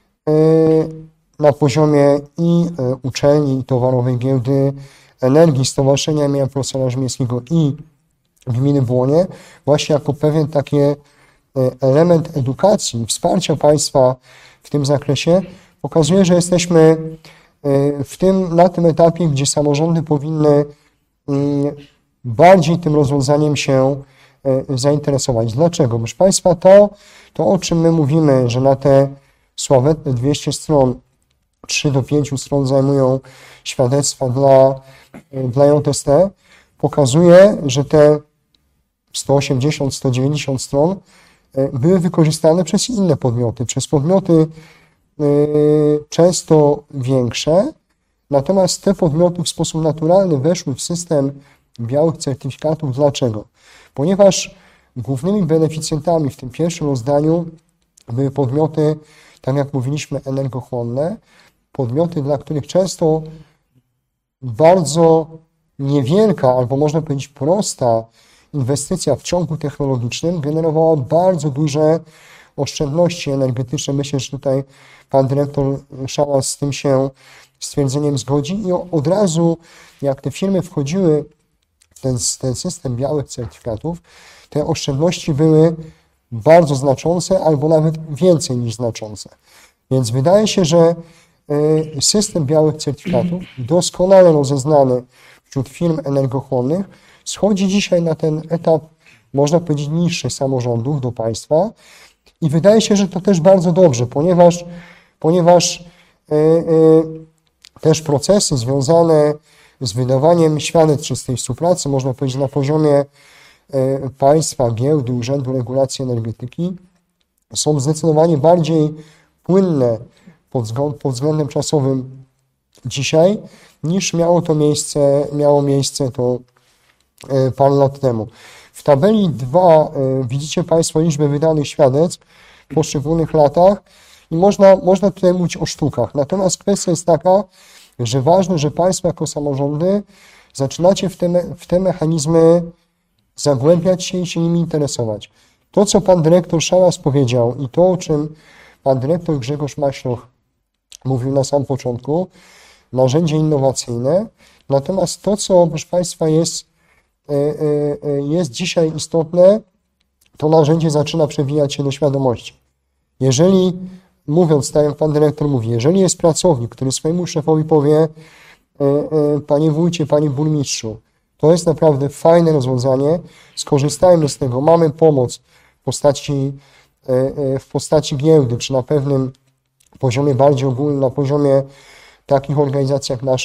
na poziomie i uczelni, i Towarowej Giełdy Energii, Stowarzyszenia imienia Profesora Rzymieskiego i Gminy Błonie, właśnie jako pewien taki element edukacji, wsparcia państwa w tym zakresie, pokazuje, że jesteśmy w tym, na tym etapie, gdzie samorządy powinny bardziej tym rozwiązaniem się zainteresować. Dlaczego? Proszę Państwa, to, to o czym my mówimy, że na te sławetne dwieście stron, trzy do pięciu stron zajmują świadectwa dla, dla J S T, pokazuje, że te sto osiemdziesiąt, sto dziewięćdziesiąt stron były wykorzystane przez inne podmioty, przez podmioty często większe, natomiast te podmioty w sposób naturalny weszły w system białych certyfikatów. Dlaczego? Ponieważ głównymi beneficjentami w tym pierwszym rozdaniu były podmioty, tak jak mówiliśmy, energochłonne, podmioty, dla których często bardzo niewielka, albo można powiedzieć prosta inwestycja w ciągu technologicznym generowała bardzo duże oszczędności energetyczne. Myślę, że tutaj pan dyrektor Szałas z tym się stwierdzeniem zgodzi i od razu, jak te firmy wchodziły w ten, ten system białych certyfikatów, te oszczędności były bardzo znaczące albo nawet więcej niż znaczące. Więc wydaje się, że system białych certyfikatów, doskonale rozeznany wśród firm energochłonnych, schodzi dzisiaj na ten etap, można powiedzieć, niższy samorządów do państwa i wydaje się, że to też bardzo dobrze, ponieważ, ponieważ e, e, też procesy związane z wydawaniem świadectw czystej współpracy, można powiedzieć, na poziomie e, państwa, giełdy, Urzędu Regulacji Energetyki są zdecydowanie bardziej płynne pod, wzgląd, pod względem czasowym dzisiaj, niż miało to miejsce, miało miejsce to parę lat temu. W tabeli dwa widzicie Państwo liczbę wydanych świadectw w poszczególnych latach i można, można tutaj mówić o sztukach. Natomiast kwestia jest taka, że ważne, że Państwo jako samorządy zaczynacie w te, w te mechanizmy zagłębiać się i się nimi interesować. To, co Pan Dyrektor Szałas powiedział i to, o czym Pan Dyrektor Grzegorz Maśloch mówił na samym początku, narzędzie innowacyjne, natomiast to, co, proszę Państwa, jest, jest dzisiaj istotne, to narzędzie zaczyna przewijać się do świadomości. Jeżeli, mówiąc tak jak Pan Dyrektor mówi, jeżeli jest pracownik, który swojemu szefowi powie, Panie wójcie, Panie burmistrzu, to jest naprawdę fajne rozwiązanie, skorzystajmy z tego, mamy pomoc w postaci, w postaci giełdy, czy na pewnym poziomie bardziej ogólnym, na poziomie takich organizacji jak nasze,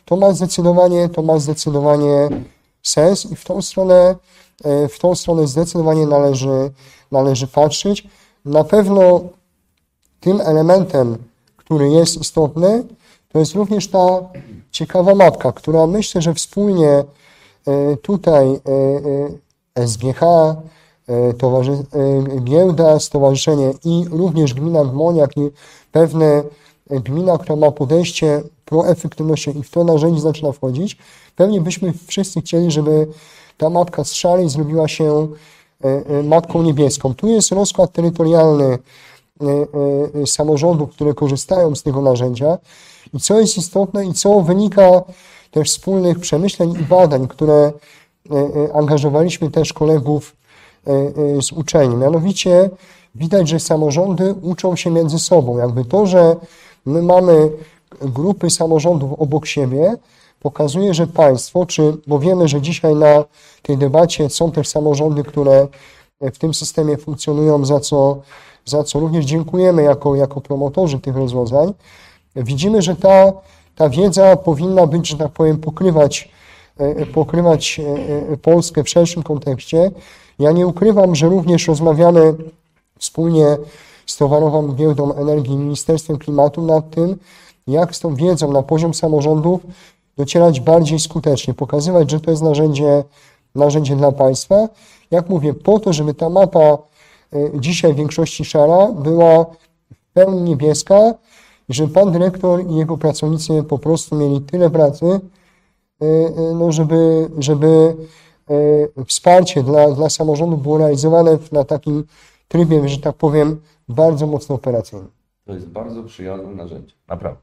to ma zdecydowanie, to ma zdecydowanie sens i w tą stronę, w tą stronę zdecydowanie należy, należy patrzeć. Na pewno tym elementem, który jest istotny, to jest również ta ciekawa mapka, która myślę, że wspólnie tutaj S G H, towarzy, giełda, stowarzyszenie i również gmina Gmoń, jak i pewne gmina, która ma podejście proefektywnościowe i w to narzędzie zaczyna wchodzić, pewnie byśmy wszyscy chcieli, żeby ta mapka z szarej zrobiła się mapką niebieską. Tu jest rozkład terytorialny samorządów, które korzystają z tego narzędzia i co jest istotne i co wynika też z wspólnych przemyśleń i badań, które angażowaliśmy też kolegów z uczelni. Mianowicie widać, że samorządy uczą się między sobą. Jakby to, że my mamy grupy samorządów obok siebie, pokazuje, że państwo, czy, bo wiemy, że dzisiaj na tej debacie są też samorządy, które w tym systemie funkcjonują, za co, za co również dziękujemy jako, jako promotorzy tych rozwiązań. Widzimy, że ta, ta wiedza powinna być, że tak powiem, pokrywać, pokrywać Polskę w szerszym kontekście. Ja nie ukrywam, że również rozmawiamy wspólnie z Towarową Giełdą Energii i Ministerstwem Klimatu nad tym, jak z tą wiedzą na poziom samorządów docierać bardziej skutecznie, pokazywać, że to jest narzędzie, narzędzie dla państwa. Jak mówię, po to, żeby ta mapa dzisiaj w większości szara była w pełni niebieska i żeby pan dyrektor i jego pracownicy po prostu mieli tyle pracy, no żeby, żeby wsparcie dla, dla samorządów było realizowane na takim trybie, że tak powiem, bardzo mocno operacyjnym. To jest bardzo przyjazne narzędzie, naprawdę.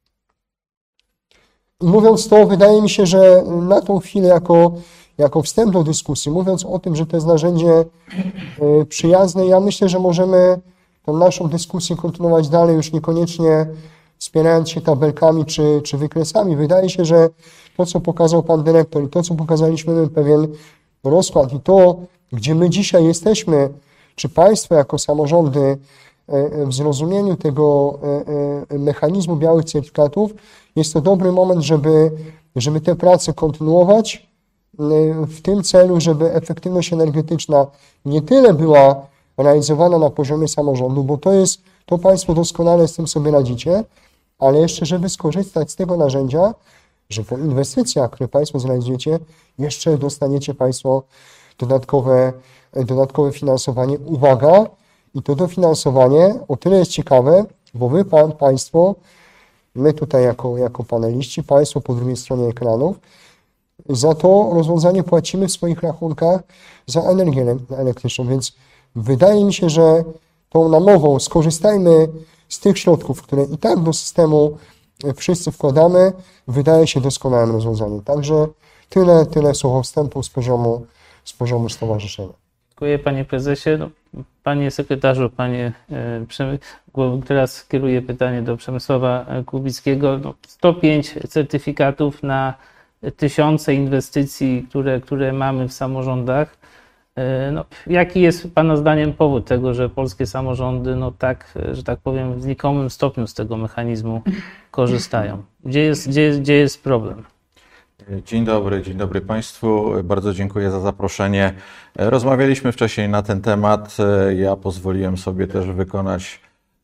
I mówiąc to, wydaje mi się, że na tą chwilę jako, jako wstęp do dyskusji, mówiąc o tym, że to jest narzędzie przyjazne, ja myślę, że możemy tą naszą dyskusję kontynuować dalej, już niekoniecznie wspierając się tabelkami czy, czy wykresami. Wydaje się, że to, co pokazał pan dyrektor i to, co pokazaliśmy my, pewien rozkład i to, gdzie my dzisiaj jesteśmy, czy państwo jako samorządy w zrozumieniu tego mechanizmu białych certyfikatów, jest to dobry moment, żeby, żeby te prace kontynuować w tym celu, żeby efektywność energetyczna nie tyle była realizowana na poziomie samorządu, bo to jest, to państwo doskonale z tym sobie radzicie, ale jeszcze, żeby skorzystać z tego narzędzia, że po inwestycjach, które państwo zrealizujecie, jeszcze dostaniecie państwo dodatkowe, dodatkowe finansowanie. Uwaga, i to dofinansowanie o tyle jest ciekawe, bo wy, pan, państwo, my tutaj jako, jako paneliści, państwo po drugiej stronie ekranów, za to rozwiązanie płacimy w swoich rachunkach za energię elektryczną, więc wydaje mi się, że tą namową skorzystajmy z tych środków, które i tak do systemu wszyscy wkładamy, wydaje się doskonałym rozwiązaniem. Także tyle, tyle słowa wstępu z poziomu, z poziomu stowarzyszenia. Dziękuję panie prezesie. No, panie sekretarzu, panie, e, teraz kieruję pytanie do Przemysława Kubickiego. No, sto pięć certyfikatów na tysiące inwestycji, które, które mamy w samorządach. E, no, jaki jest pana zdaniem powód tego, że polskie samorządy no tak, że tak powiem, w znikomym stopniu z tego mechanizmu korzystają? Gdzie jest, gdzie, gdzie jest problem? Dzień dobry, dzień dobry Państwu. Bardzo dziękuję za zaproszenie. Rozmawialiśmy wcześniej na ten temat. Ja pozwoliłem sobie też wykonać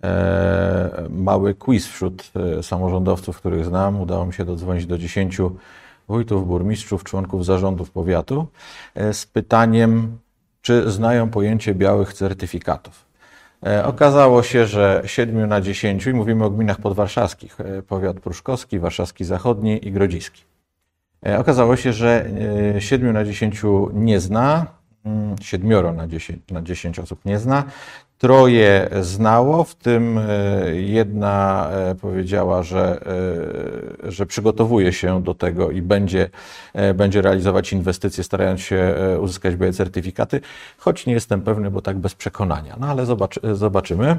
mały quiz wśród samorządowców, których znam. Udało mi się dodzwonić do dziesięciu wójtów, burmistrzów, członków zarządów powiatu z pytaniem, czy znają pojęcie białych certyfikatów. Okazało się, że siedmiu na dziesięciu, i mówimy o gminach podwarszawskich, powiat pruszkowski, warszawski zachodni i grodziski. Okazało się, że siedmiu na dziesięciu nie zna, siedmioro na dziesięć, na dziesięć osób nie zna, troje znało, w tym jedna powiedziała, że, że przygotowuje się do tego i będzie, będzie realizować inwestycje, starając się uzyskać białe certyfikaty, choć nie jestem pewny, bo tak bez przekonania. No ale zobaczy, zobaczymy.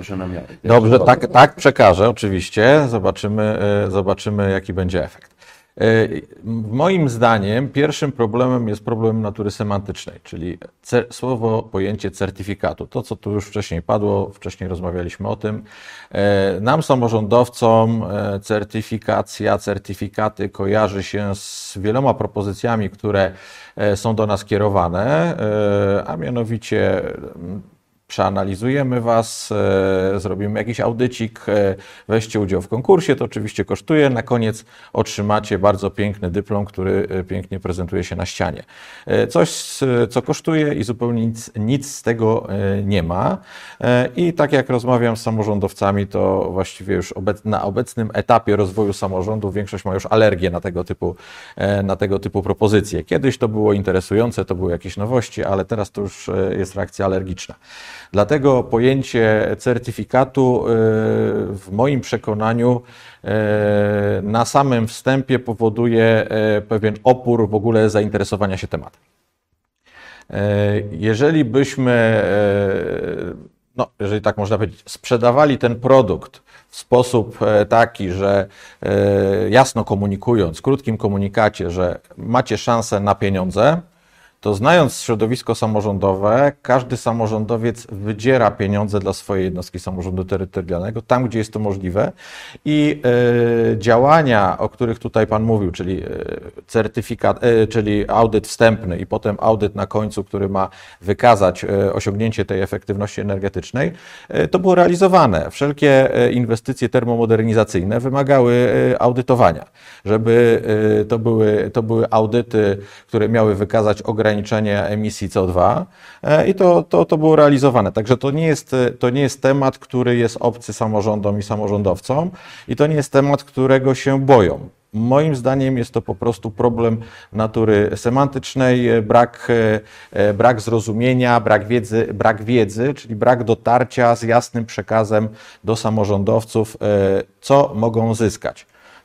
Dobrze, tak, tak przekażę oczywiście. Zobaczymy, zobaczymy jaki będzie efekt. Moim zdaniem pierwszym problemem jest problem natury semantycznej, czyli słowo, pojęcie certyfikatu. To, co tu już wcześniej padło, wcześniej rozmawialiśmy o tym. Nam, samorządowcom, certyfikacja, certyfikaty kojarzy się z wieloma propozycjami, które są do nas kierowane, a mianowicie przeanalizujemy Was, e, zrobimy jakiś audycik, e, weźcie udział w konkursie, to oczywiście kosztuje, na koniec otrzymacie bardzo piękny dyplom, który e, pięknie prezentuje się na ścianie. E, coś, co kosztuje i zupełnie nic, nic z tego e, nie ma. E, I tak jak rozmawiam z samorządowcami, to właściwie już obec, na obecnym etapie rozwoju samorządu większość ma już alergię na tego typu, e, na tego typu propozycje. Kiedyś to było interesujące, to były jakieś nowości, ale teraz to już e, jest reakcja alergiczna. Dlatego pojęcie certyfikatu w moim przekonaniu na samym wstępie powoduje pewien opór w ogóle zainteresowania się tematem. Jeżeli byśmy, no, jeżeli tak można powiedzieć, sprzedawali ten produkt w sposób taki, że jasno komunikując, w krótkim komunikacie, że macie szansę na pieniądze, to znając środowisko samorządowe, każdy samorządowiec wydziera pieniądze dla swojej jednostki samorządu terytorialnego, tam gdzie jest to możliwe i y, działania, o których tutaj Pan mówił, czyli certyfikat, y, czyli audyt wstępny i potem audyt na końcu, który ma wykazać y, osiągnięcie tej efektywności energetycznej, y, to było realizowane. Wszelkie y, inwestycje termomodernizacyjne wymagały y, audytowania, żeby y, to były, to były audyty, które miały wykazać ograniczenie ograniczenie emisji C O dwa i to, to, to było realizowane. Także to nie jest, to nie jest temat, który jest obcy samorządom i samorządowcom i to nie jest temat, którego się boją. Moim zdaniem jest to po prostu problem natury semantycznej, brak, brak zrozumienia, brak wiedzy, brak wiedzy, czyli brak dotarcia z jasnym przekazem do samorządowców, co mogą zyskać.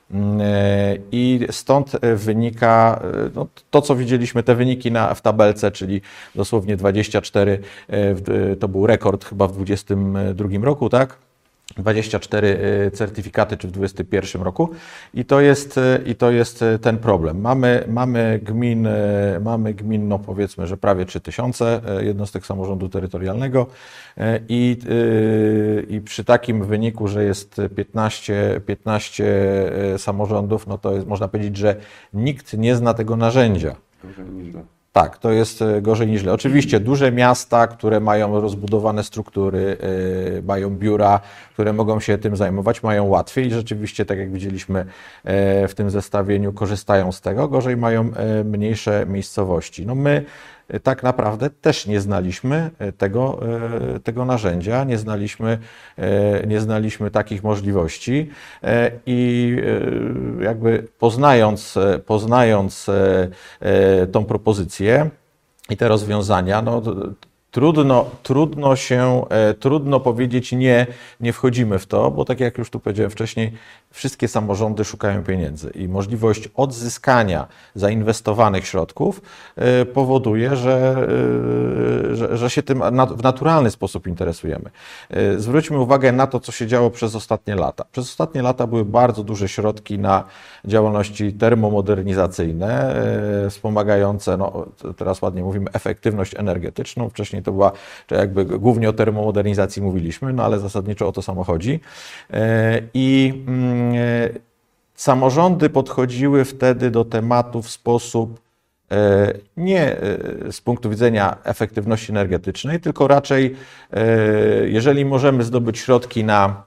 I stąd wynika no, to, co widzieliśmy, te wyniki na, w tabelce, czyli dosłownie dwadzieścia cztery, to był rekord chyba w dwudziestym drugim roku, tak? dwadzieścia cztery certyfikaty, czy w dwudziestym pierwszym roku i to jest, i to jest ten problem. Mamy, mamy gmin, mamy gmin, no powiedzmy, że prawie trzy tysiące jednostek samorządu terytorialnego i, i przy takim wyniku, że jest piętnaście, piętnaście samorządów, no to jest, można powiedzieć, że nikt nie zna tego narzędzia. Tak, to jest gorzej niż źle. Oczywiście duże miasta, które mają rozbudowane struktury, yy, mają biura, które mogą się tym zajmować, mają łatwiej i rzeczywiście, tak jak widzieliśmy yy, w tym zestawieniu, korzystają z tego. Gorzej mają yy, mniejsze miejscowości. No my yy, tak naprawdę też nie znaliśmy tego, yy, tego narzędzia, nie znaliśmy, yy, nie znaliśmy takich możliwości yy, i yy, jakby poznając, poznając yy, yy, tą propozycję, i te rozwiązania, no trudno, trudno się, trudno powiedzieć nie, nie wchodzimy w to, bo tak jak już tu powiedziałem wcześniej, wszystkie samorządy szukają pieniędzy i możliwość odzyskania zainwestowanych środków powoduje, że, że, że się tym w naturalny sposób interesujemy. Zwróćmy uwagę na to, co się działo przez ostatnie lata. Przez ostatnie lata były bardzo duże środki na działalności termomodernizacyjne, wspomagające, no teraz ładnie mówimy, efektywność energetyczną. Wcześniej to była, czy jakby głównie o termomodernizacji mówiliśmy, no ale zasadniczo o to samo chodzi. I samorządy podchodziły wtedy do tematu w sposób nie z punktu widzenia efektywności energetycznej, tylko raczej, jeżeli możemy zdobyć środki na,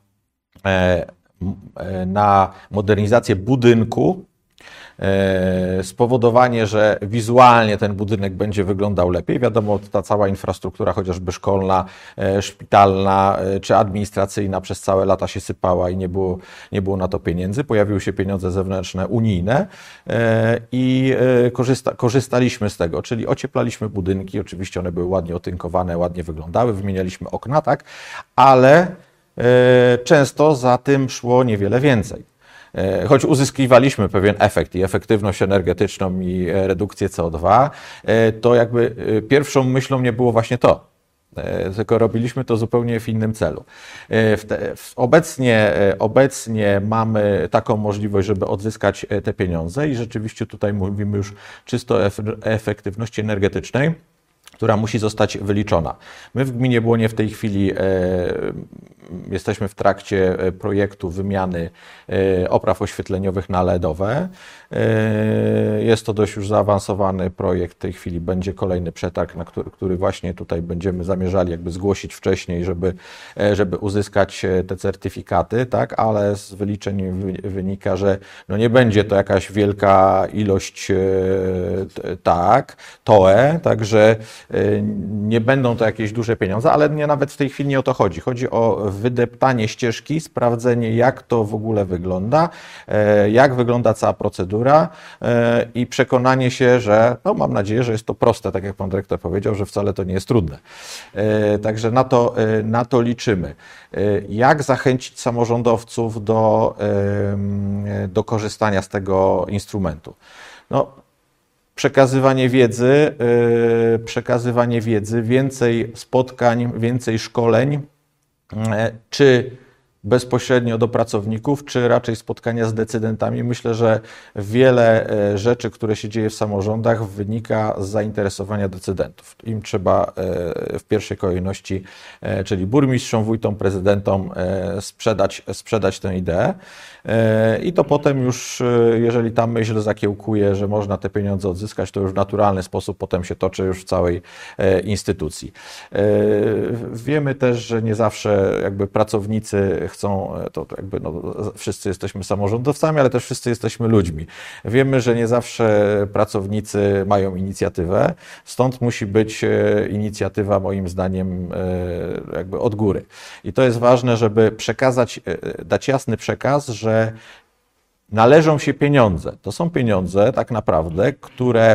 na modernizację budynku, spowodowanie, że wizualnie ten budynek będzie wyglądał lepiej. Wiadomo, ta cała infrastruktura, chociażby szkolna, szpitalna czy administracyjna przez całe lata się sypała i nie było, nie było na to pieniędzy. Pojawiły się pieniądze zewnętrzne, unijne i korzysta, korzystaliśmy z tego, czyli ocieplaliśmy budynki, oczywiście one były ładnie otynkowane, ładnie wyglądały, wymienialiśmy okna, tak, ale często za tym szło niewiele więcej. Choć uzyskiwaliśmy pewien efekt i efektywność energetyczną i redukcję C O dwa, to jakby pierwszą myślą nie było właśnie to. tylko robiliśmy to zupełnie w innym celu. W te, w obecnie, obecnie mamy taką możliwość, żeby odzyskać te pieniądze i rzeczywiście tutaj mówimy już czysto o efektywności energetycznej, która musi zostać wyliczona. My w gminie Błonie w tej chwili e, jesteśmy w trakcie projektu wymiany e, opraw oświetleniowych na L E D owe. E, jest to dość już zaawansowany projekt. W tej chwili będzie kolejny przetarg, na który, który właśnie tutaj będziemy zamierzali jakby zgłosić wcześniej, żeby, e, żeby uzyskać te certyfikaty, tak? Ale z wyliczeń wy, wynika, że no nie będzie to jakaś wielka ilość e, tak, T O E, także nie będą to jakieś duże pieniądze, ale nie, nawet w tej chwili nie o to chodzi. Chodzi o wydeptanie ścieżki, sprawdzenie, jak to w ogóle wygląda, jak wygląda cała procedura i przekonanie się, że, no mam nadzieję, że jest to proste, tak jak pan dyrektor powiedział, że wcale to nie jest trudne. Także na to, na to liczymy. Jak zachęcić samorządowców do, do korzystania z tego instrumentu? No, Przekazywanie wiedzy, yy, przekazywanie wiedzy, więcej spotkań, więcej szkoleń, yy, czy bezpośrednio do pracowników, czy raczej spotkania z decydentami. Myślę, że wiele yy, rzeczy, które się dzieje w samorządach, wynika z zainteresowania decydentów. Im trzeba yy, w pierwszej kolejności, yy, czyli burmistrzom, wójtom, prezydentom yy, sprzedać, sprzedać tę ideę. I to potem już, jeżeli ta myśl zakiełkuje, że można te pieniądze odzyskać, to już w naturalny sposób potem się toczy już w całej instytucji. Wiemy też, że nie zawsze jakby pracownicy chcą, to jakby no, wszyscy jesteśmy samorządowcami, ale też wszyscy jesteśmy ludźmi. Wiemy, że nie zawsze pracownicy mają inicjatywę, stąd musi być inicjatywa moim zdaniem jakby od góry. I to jest ważne, żeby przekazać, dać jasny przekaz, że należą się pieniądze. To są pieniądze tak naprawdę, które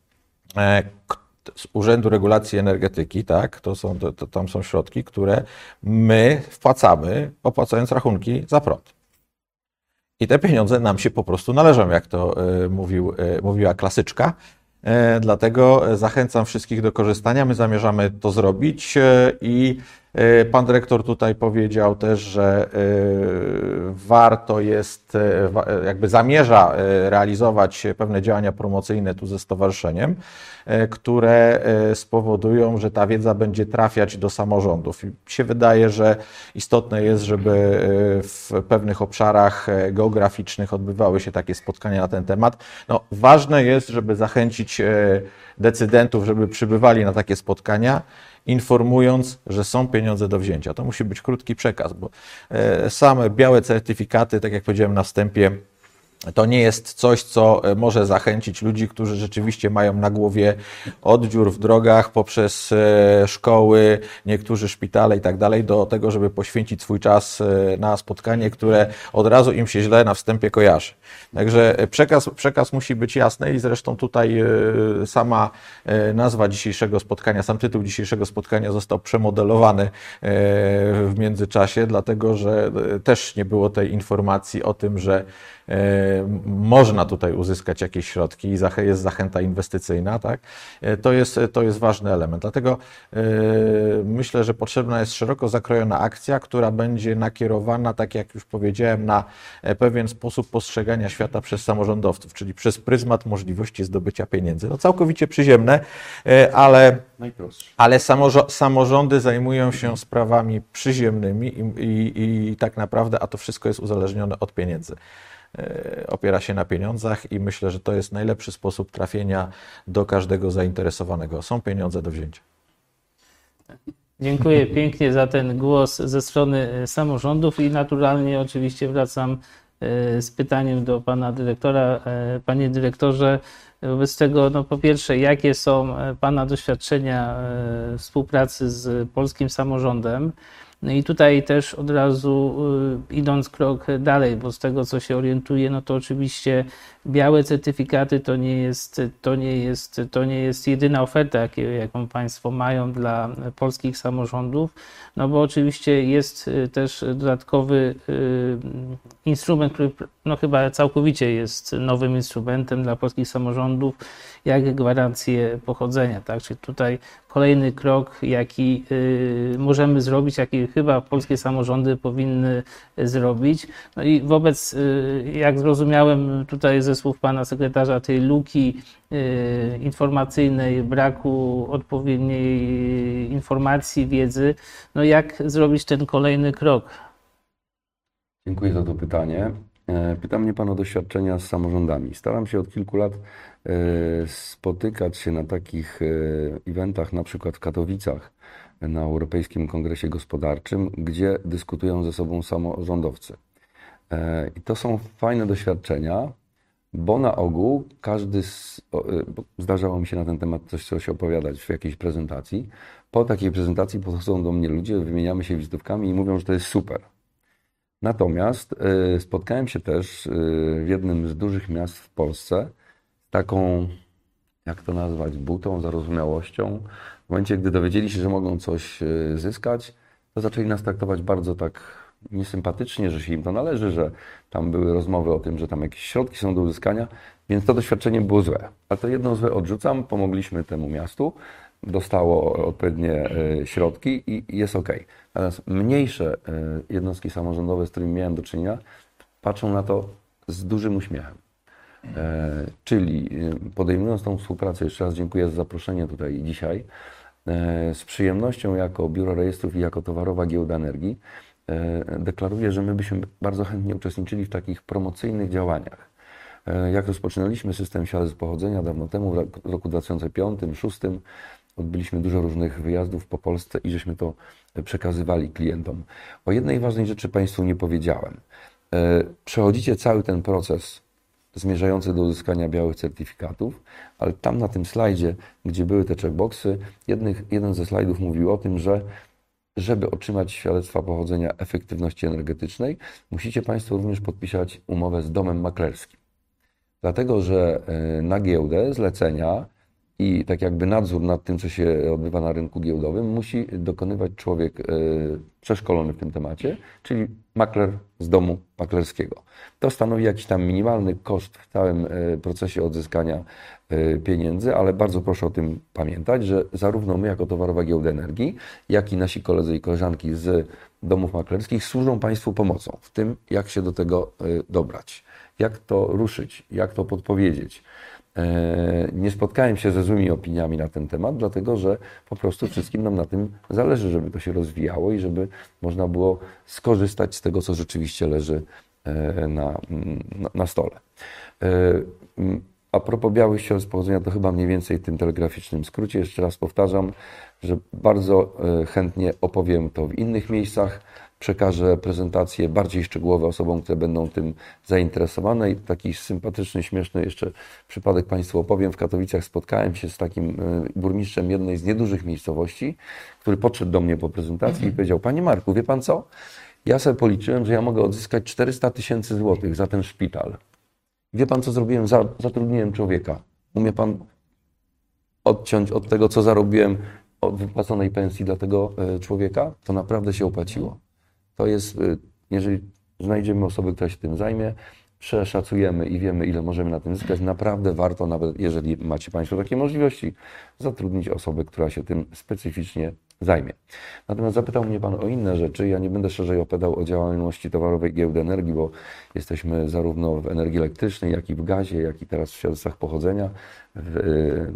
z Urzędu Regulacji Energetyki, tak, to są, to, to tam są środki, które my wpłacamy, opłacając rachunki za prąd. I te pieniądze nam się po prostu należą, jak to mówił, mówiła klasyczka. Dlatego zachęcam wszystkich do korzystania. My zamierzamy to zrobić i pan dyrektor tutaj powiedział też, że warto jest, jakby zamierza realizować pewne działania promocyjne tu ze stowarzyszeniem, które spowodują, że ta wiedza będzie trafiać do samorządów. I się wydaje, że istotne jest, żeby w pewnych obszarach geograficznych odbywały się takie spotkania na ten temat. No, ważne jest, żeby zachęcić decydentów, żeby przybywali na takie spotkania, informując, że są pieniądze do wzięcia. To musi być krótki przekaz, bo same białe certyfikaty, tak jak powiedziałem na wstępie, to nie jest coś, co może zachęcić ludzi, którzy rzeczywiście mają na głowie od dziur w drogach, poprzez szkoły, niektórzy szpitale i tak dalej, do tego, żeby poświęcić swój czas na spotkanie, które od razu im się źle na wstępie kojarzy. Także przekaz, przekaz musi być jasny i zresztą tutaj sama nazwa dzisiejszego spotkania, sam tytuł dzisiejszego spotkania został przemodelowany w międzyczasie, dlatego że też nie było tej informacji o tym, że można tutaj uzyskać jakieś środki i jest zachęta inwestycyjna, tak? To jest, to jest ważny element. Dlatego myślę, że potrzebna jest szeroko zakrojona akcja, która będzie nakierowana, tak jak już powiedziałem, na pewien sposób postrzegania świata przez samorządowców, czyli przez pryzmat możliwości zdobycia pieniędzy. No całkowicie przyziemne, ale, ale samorządy zajmują się sprawami przyziemnymi i, i, i tak naprawdę, a to wszystko jest uzależnione od pieniędzy. Opiera się na pieniądzach i myślę, że to jest najlepszy sposób trafienia do każdego zainteresowanego. Są pieniądze do wzięcia. Dziękuję pięknie za ten głos ze strony samorządów i naturalnie oczywiście wracam z pytaniem do pana dyrektora. Panie dyrektorze, wobec tego, no po pierwsze, jakie są pana doświadczenia współpracy z polskim samorządem? No i tutaj też od razu idąc krok dalej, bo z tego co się orientuję, no to oczywiście białe certyfikaty to nie jest, to nie jest, to nie jest jedyna oferta, jaką Państwo mają dla polskich samorządów, no bo oczywiście jest też dodatkowy instrument, który no chyba całkowicie jest nowym instrumentem dla polskich samorządów, jak gwarancje pochodzenia, tak? Czyli tutaj kolejny krok, jaki możemy zrobić, jaki chyba polskie samorządy powinny zrobić. No i wobec, jak zrozumiałem tutaj ze słów pana sekretarza, tej luki informacyjnej, braku odpowiedniej informacji, wiedzy, no jak zrobić ten kolejny krok? Dziękuję za to pytanie. Pyta mnie Pan o doświadczenia z samorządami. Staram się od kilku lat spotykać się na takich eventach, na przykład w Katowicach, na Europejskim Kongresie Gospodarczym, gdzie dyskutują ze sobą samorządowcy. I to są fajne doświadczenia, bo na ogół każdy, z, zdarzało mi się na ten temat coś, coś opowiadać w jakiejś prezentacji. Po takiej prezentacji podchodzą do mnie ludzie, wymieniamy się wizytówkami i mówią, że to jest super. Natomiast y, spotkałem się też y, w jednym z dużych miast w Polsce z taką, jak to nazwać, butą, zarozumiałością. W momencie, gdy dowiedzieli się, że mogą coś y, zyskać, to zaczęli nas traktować bardzo tak niesympatycznie, że się im to należy, że tam były rozmowy o tym, że tam jakieś środki są do uzyskania, więc to doświadczenie było złe. Ale to jedno złe odrzucam, pomogliśmy temu miastu, dostało odpowiednie środki i jest ok. Natomiast mniejsze jednostki samorządowe, z którymi miałem do czynienia, patrzą na to z dużym uśmiechem. Czyli podejmując tą współpracę, jeszcze raz dziękuję za zaproszenie tutaj dzisiaj, z przyjemnością jako Biuro Rejestrów i jako Towarowa Giełda Energii deklaruję, że my byśmy bardzo chętnie uczestniczyli w takich promocyjnych działaniach. Jak rozpoczynaliśmy system świadectw pochodzenia dawno temu, w roku dwa tysiące piątym, dwa tysiące szóstym, odbyliśmy dużo różnych wyjazdów po Polsce i żeśmy to przekazywali klientom. O jednej ważnej rzeczy Państwu nie powiedziałem. Przechodzicie cały ten proces zmierzający do uzyskania białych certyfikatów, ale tam na tym slajdzie, gdzie były te checkboxy, jednych, jeden ze slajdów mówił o tym, że żeby otrzymać świadectwa pochodzenia efektywności energetycznej, musicie Państwo również podpisać umowę z domem maklerskim. Dlatego, że na giełdę zlecenia i tak jakby nadzór nad tym, co się odbywa na rynku giełdowym, musi dokonywać człowiek przeszkolony w tym temacie, czyli makler z domu maklerskiego. To stanowi jakiś tam minimalny koszt w całym procesie odzyskania pieniędzy, ale bardzo proszę o tym pamiętać, że zarówno my jako Towarowa Giełda Energii, jak i nasi koledzy i koleżanki z domów maklerskich służą Państwu pomocą w tym, jak się do tego dobrać, jak to ruszyć, jak to podpowiedzieć. Nie spotkałem się ze złymi opiniami na ten temat, dlatego że po prostu wszystkim nam na tym zależy, żeby to się rozwijało i żeby można było skorzystać z tego, co rzeczywiście leży na, na, na stole. A propos białych świadectw pochodzenia, to chyba mniej więcej w tym telegraficznym skrócie. Jeszcze raz powtarzam, że bardzo chętnie opowiem to w innych miejscach. Przekażę prezentacje bardziej szczegółowe osobom, które będą tym zainteresowane. I taki sympatyczny, śmieszny jeszcze przypadek Państwu opowiem. W Katowicach spotkałem się z takim burmistrzem jednej z niedużych miejscowości, który podszedł do mnie po prezentacji i powiedział: Panie Marku, wie Pan co? Ja sobie policzyłem, że ja mogę odzyskać czterysta tysięcy złotych za ten szpital. Wie Pan, co zrobiłem? Zatrudniłem człowieka. Umie Pan odciąć od tego, co zarobiłem, od wypłaconej pensji dla tego człowieka? To naprawdę się opłaciło. To jest, jeżeli znajdziemy osobę, która się tym zajmie, przeszacujemy i wiemy, ile możemy na tym zyskać, naprawdę warto, nawet jeżeli macie Państwo takie możliwości, zatrudnić osobę, która się tym specyficznie zajmie. Natomiast zapytał mnie Pan o inne rzeczy. Ja nie będę szerzej opowiadał o działalności Towarowej Giełdy Energii, bo jesteśmy zarówno w energii elektrycznej, jak i w gazie, jak i teraz w świadectwach pochodzenia. W,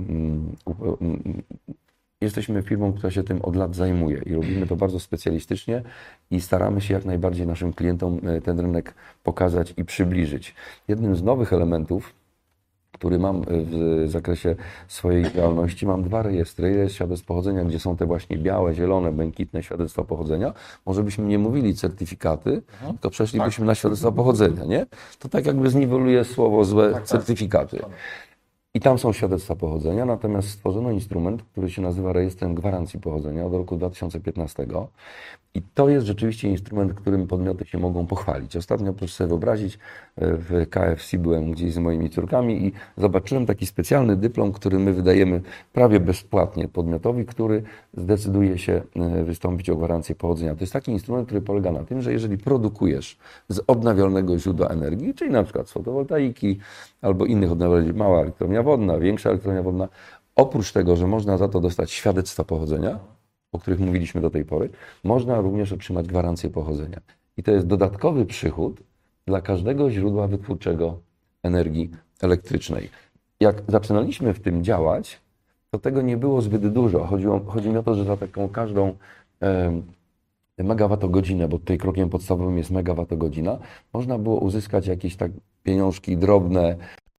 Jesteśmy firmą, która się tym od lat zajmuje i robimy to bardzo specjalistycznie i staramy się jak najbardziej naszym klientom ten rynek pokazać i przybliżyć. Jednym z nowych elementów, który mam w zakresie swojej działalności, mam dwa rejestry. Rejestr świadectw pochodzenia, gdzie są te właśnie białe, zielone, błękitne świadectwa pochodzenia. Może byśmy nie mówili certyfikaty, mhm. tylko przeszlibyśmy tak. na świadectwa pochodzenia, nie? To tak jakby zniweluje słowo złe tak, certyfikaty. Tak. I tam są świadectwa pochodzenia, natomiast stworzono instrument, który się nazywa Rejestrem Gwarancji Pochodzenia od roku dwa tysiące piętnastego I to jest rzeczywiście instrument, którym podmioty się mogą pochwalić. Ostatnio, proszę sobie wyobrazić, w K F C byłem gdzieś z moimi córkami i zobaczyłem taki specjalny dyplom, który my wydajemy prawie bezpłatnie podmiotowi, który zdecyduje się wystąpić o gwarancję pochodzenia. To jest taki instrument, który polega na tym, że jeżeli produkujesz z odnawialnego źródła energii, czyli na przykład z fotowoltaiki albo innych odnawialnych, mała elektrownia wodna, większa elektrownia wodna, oprócz tego, że można za to dostać świadectwa pochodzenia, o których mówiliśmy do tej pory, można również otrzymać gwarancję pochodzenia. I to jest dodatkowy przychód dla każdego źródła wytwórczego energii elektrycznej. Jak zaczynaliśmy w tym działać, to tego nie było zbyt dużo. Chodziło, chodzi mi o to, że za taką każdą e, megawattogodzinę, bo tutaj krokiem podstawowym jest megawattogodzina, można było uzyskać jakieś tak pieniążki drobne.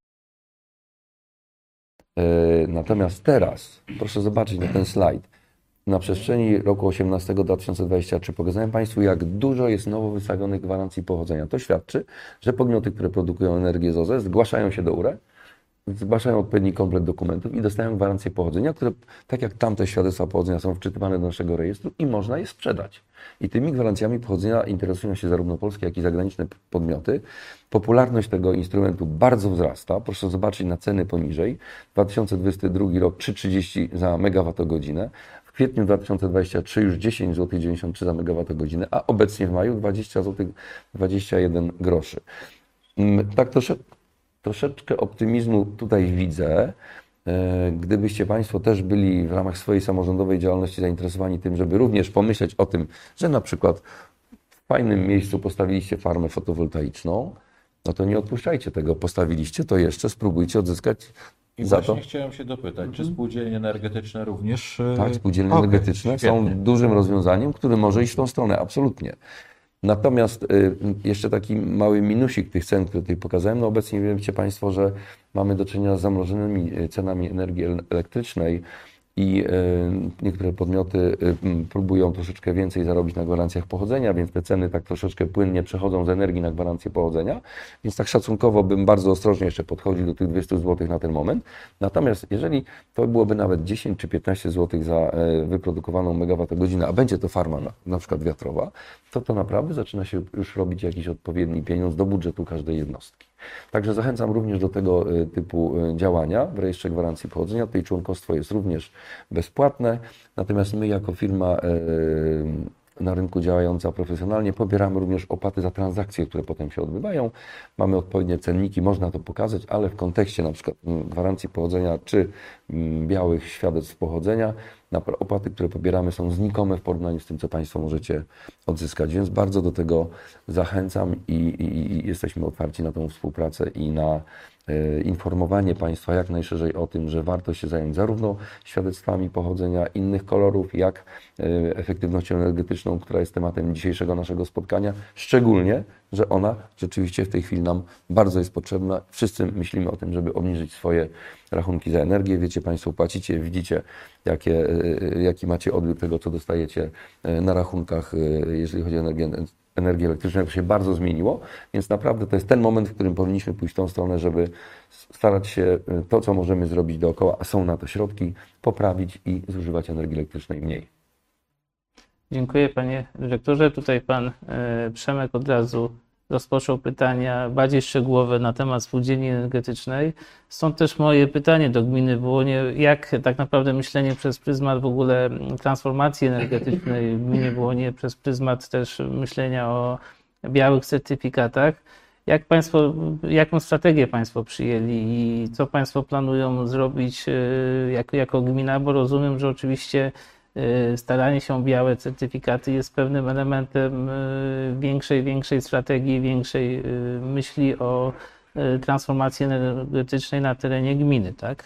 E, natomiast teraz, proszę zobaczyć na ten slajd, na przestrzeni roku osiemnastego do dwa tysiące dwudziestego trzeciego pokazałem Państwu, jak dużo jest nowo wystawionych gwarancji pochodzenia. To świadczy, że podmioty, które produkują energię z O Z E zgłaszają się do U R E, zgłaszają odpowiedni komplet dokumentów i dostają gwarancję pochodzenia, które, tak jak tamte świadectwa pochodzenia, są wczytywane do naszego rejestru i można je sprzedać. I tymi gwarancjami pochodzenia interesują się zarówno polskie, jak i zagraniczne podmioty. Popularność tego instrumentu bardzo wzrasta. Proszę zobaczyć na ceny poniżej. dwa tysiące dwudziesty drugi rok trzy trzydzieści za megawattogodzinę. W kwietniu dwa tysiące dwudziestego trzeciego już dziesięć złotych dziewięćdziesiąt trzy za megawattogodzinę, a obecnie w maju dwadzieścia złotych dwadzieścia jeden groszy. Tak troszeczkę, troszeczkę optymizmu tutaj widzę. Gdybyście Państwo też byli w ramach swojej samorządowej działalności zainteresowani tym, żeby również pomyśleć o tym, że na przykład w fajnym miejscu postawiliście farmę fotowoltaiczną, no to nie odpuszczajcie tego. Postawiliście, to jeszcze spróbujcie odzyskać I za właśnie to. chciałem się dopytać, czy spółdzielnie energetyczne również... Tak, spółdzielnie okay, energetyczne świetnie. są dużym rozwiązaniem, które może iść w tą stronę, absolutnie. Natomiast y, jeszcze taki mały minusik tych cen, które tutaj pokazałem, no obecnie wiecie Państwo, że mamy do czynienia z zamrożonymi cenami energii elektrycznej i y, niektóre podmioty y, próbują troszeczkę więcej zarobić na gwarancjach pochodzenia, więc te ceny tak troszeczkę płynnie przechodzą z energii na gwarancję pochodzenia, więc tak szacunkowo bym bardzo ostrożnie jeszcze podchodził do tych dwieście złotych na ten moment. Natomiast jeżeli to byłoby nawet dziesięć czy piętnaście złotych za y, wyprodukowaną megawattogodzinę, a będzie to farma na, na przykład wiatrowa, to to naprawdę zaczyna się już robić jakiś odpowiedni pieniądz do budżetu każdej jednostki. Także zachęcam również do tego typu działania w rejestrze gwarancji pochodzenia. Tutaj członkostwo jest również bezpłatne, natomiast my jako firma na rynku działająca profesjonalnie pobieramy również opłaty za transakcje, które potem się odbywają. Mamy odpowiednie cenniki, można to pokazać, ale w kontekście na przykład gwarancji pochodzenia czy białych świadectw pochodzenia, opłaty, które pobieramy, są znikome w porównaniu z tym, co Państwo możecie odzyskać, więc bardzo do tego zachęcam i, i, i jesteśmy otwarci na tą współpracę i na y, informowanie Państwa jak najszerzej o tym, że warto się zająć zarówno świadectwami pochodzenia innych kolorów, jak y, efektywnością energetyczną, która jest tematem dzisiejszego naszego spotkania, szczególnie, że ona rzeczywiście w tej chwili nam bardzo jest potrzebna. Wszyscy myślimy o tym, żeby obniżyć swoje rachunki za energię. Wiecie Państwo, płacicie, widzicie, jakie, jaki macie odbiór tego, co dostajecie na rachunkach, jeżeli chodzi o energię, energię elektryczną. To się bardzo zmieniło, więc naprawdę to jest ten moment, w którym powinniśmy pójść w tą stronę, żeby starać się to, co możemy zrobić dookoła, a są na to środki, poprawić i zużywać energii elektrycznej mniej. Dziękuję Panie Dyrektorze. Tutaj Pan Przemek od razu rozpoczął pytania bardziej szczegółowe na temat spółdzielni energetycznej. Stąd też moje pytanie do gminy Wołonie, jak tak naprawdę myślenie przez pryzmat w ogóle transformacji energetycznej w gminie Wołonie, przez pryzmat też myślenia o białych certyfikatach. Jak Państwo, jaką strategię Państwo przyjęli i co Państwo planują zrobić jako, jako gmina, bo rozumiem, że oczywiście staranie się o białe certyfikaty jest pewnym elementem większej, większej strategii, większej myśli o transformacji energetycznej na terenie gminy, tak?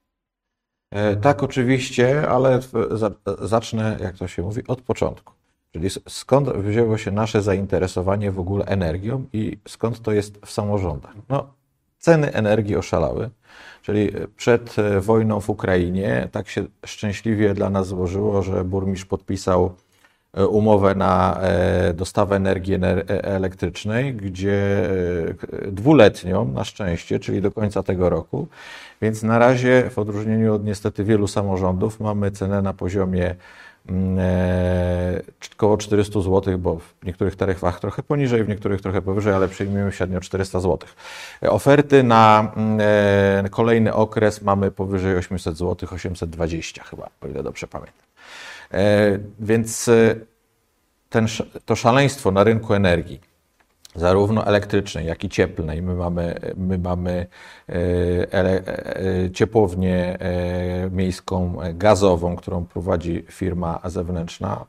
Tak, oczywiście, ale zacznę, jak to się mówi, od początku. Czyli skąd wzięło się nasze zainteresowanie w ogóle energią i skąd to jest w samorządach? No, ceny energii oszalały. Czyli przed wojną w Ukrainie tak się szczęśliwie dla nas złożyło, że burmistrz podpisał umowę na dostawę energii elektrycznej, gdzie dwuletnią na szczęście, czyli do końca tego roku. Więc na razie w odróżnieniu od niestety wielu samorządów mamy cenę na poziomie około czterysta złotych, bo w niektórych taryfach trochę poniżej, w niektórych trochę powyżej, ale przyjmujemy średnio czterysta złotych. Oferty na kolejny okres mamy powyżej osiemset złotych, osiemset dwadzieścia chyba, o ile dobrze pamiętam. Więc ten, to szaleństwo na rynku energii, zarówno elektrycznej, jak i cieplnej. My mamy, my mamy ele, ciepłownię miejską gazową, którą prowadzi firma zewnętrzna,